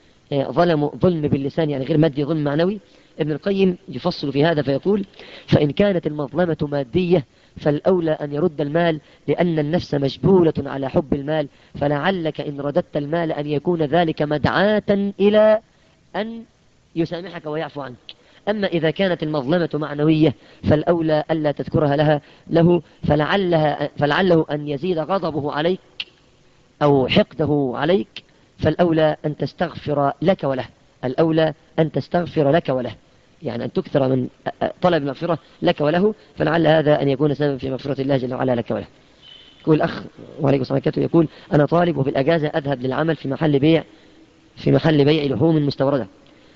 Speaker 1: ظلم ظلم باللسان يعني غير مادي، ظلم معنوي، ابن القيم يفصل في هذا فيقول: فإن كانت المظلمة مادية فالأولى أن يرد المال، لأن النفس مجبولة على حب المال، فلعلك إن رددت المال أن يكون ذلك مدعاة إلى أن يسامحك ويعفو عنك. أما إذا كانت المظلمة معنوية فالأولى ألا تذكرها لها له، فلعلها فلعله أن يزيد غضبه عليك أو حقده عليك، فالأولى أن تستغفر لك وله، الأولى أن تستغفر لك وله، يعني أن تكثر من طلب المغفرة لك وله، فلعل هذا أن يكون سبب في مغفرة الله جل وعلا لك وله. يقول الأخ وعليكم السلام عليكم، يقول: أنا طالب وفي الأجازة أذهب للعمل في محل بيع في محل بيع لحوم مستوردة،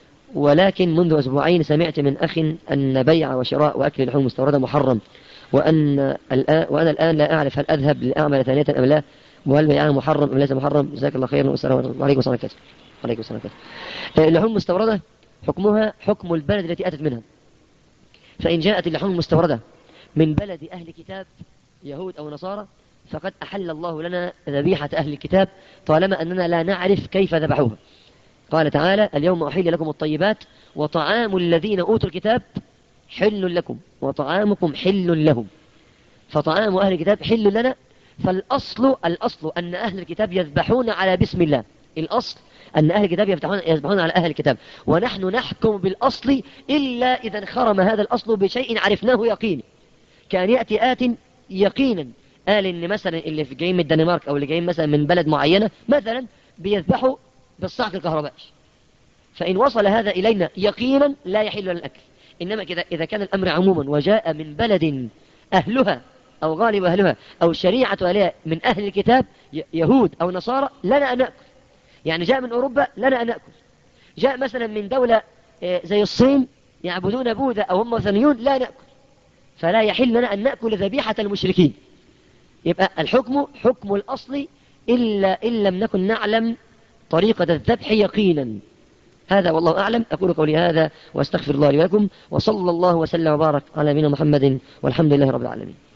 Speaker 1: ولكن منذ أسبوعين سمعت من أخ أن بيع وشراء وأكل اللحوم المستوردة محرم، وأن الآن وأنا الآن لا أعرف هل أذهب لأعمل ثانية أم لا، وهل بيعها محرم أم ليس محرم؟ جزاك الله خيرا والسلام عليكم السلام عليكم. وعليكم السلام عليكم. اللحوم المستوردة حكمها حكم البلد التي أتت منها، فإن جاءت اللحوم المستوردة من بلد أهل كتاب يهود أو نصارى فقد أحل الله لنا ذبيحة أهل الكتاب طالما أننا لا نعرف كيف ذبحوها. قال تعالى: اليوم أحل لكم الطيبات وطعام الذين أوتوا الكتاب حل لكم وطعامكم حل لهم. فطعام أهل الكتاب حل لنا، فالأصل الأصل أن أهل الكتاب يذبحون على بسم الله، الأصل أن أهل الكتاب يذبحون على أهل الكتاب، ونحن نحكم بالأصل إلا إذا انخرم هذا الأصل بشيء عرفناه يقين. كان يأتي آت يقينا قال إن مثلا اللي في جايين من الدنمارك أو اللي جايين مثلا من بلد معينة مثلا بيذبحوا بالصعق الكهربائي، فإن وصل هذا إلينا يقينا لا يحل لنا الأكل. إنما كده إذا كان الأمر عموما وجاء من بلد أهلها أو غالب أهلها أو شريعة أهلها من أهل الكتاب يهود أو نصارى لنا أن نأكل. يعني جاء من أوروبا لنا أن نأكل، جاء مثلا من دولة زي الصين يعبدون بوذا أو هم وثنيون لا نأكل، فلا يحل لنا أن نأكل ذبيحة المشركين. يبقى الحكم حكم الأصل إلا إن لم نكن نعلم طريقة الذبح يقينا. هذا والله أعلم. أقول قولي هذا وأستغفر الله لي ولكم، وصلى الله وسلم وبارك على نبينا محمد، والحمد لله رب العالمين.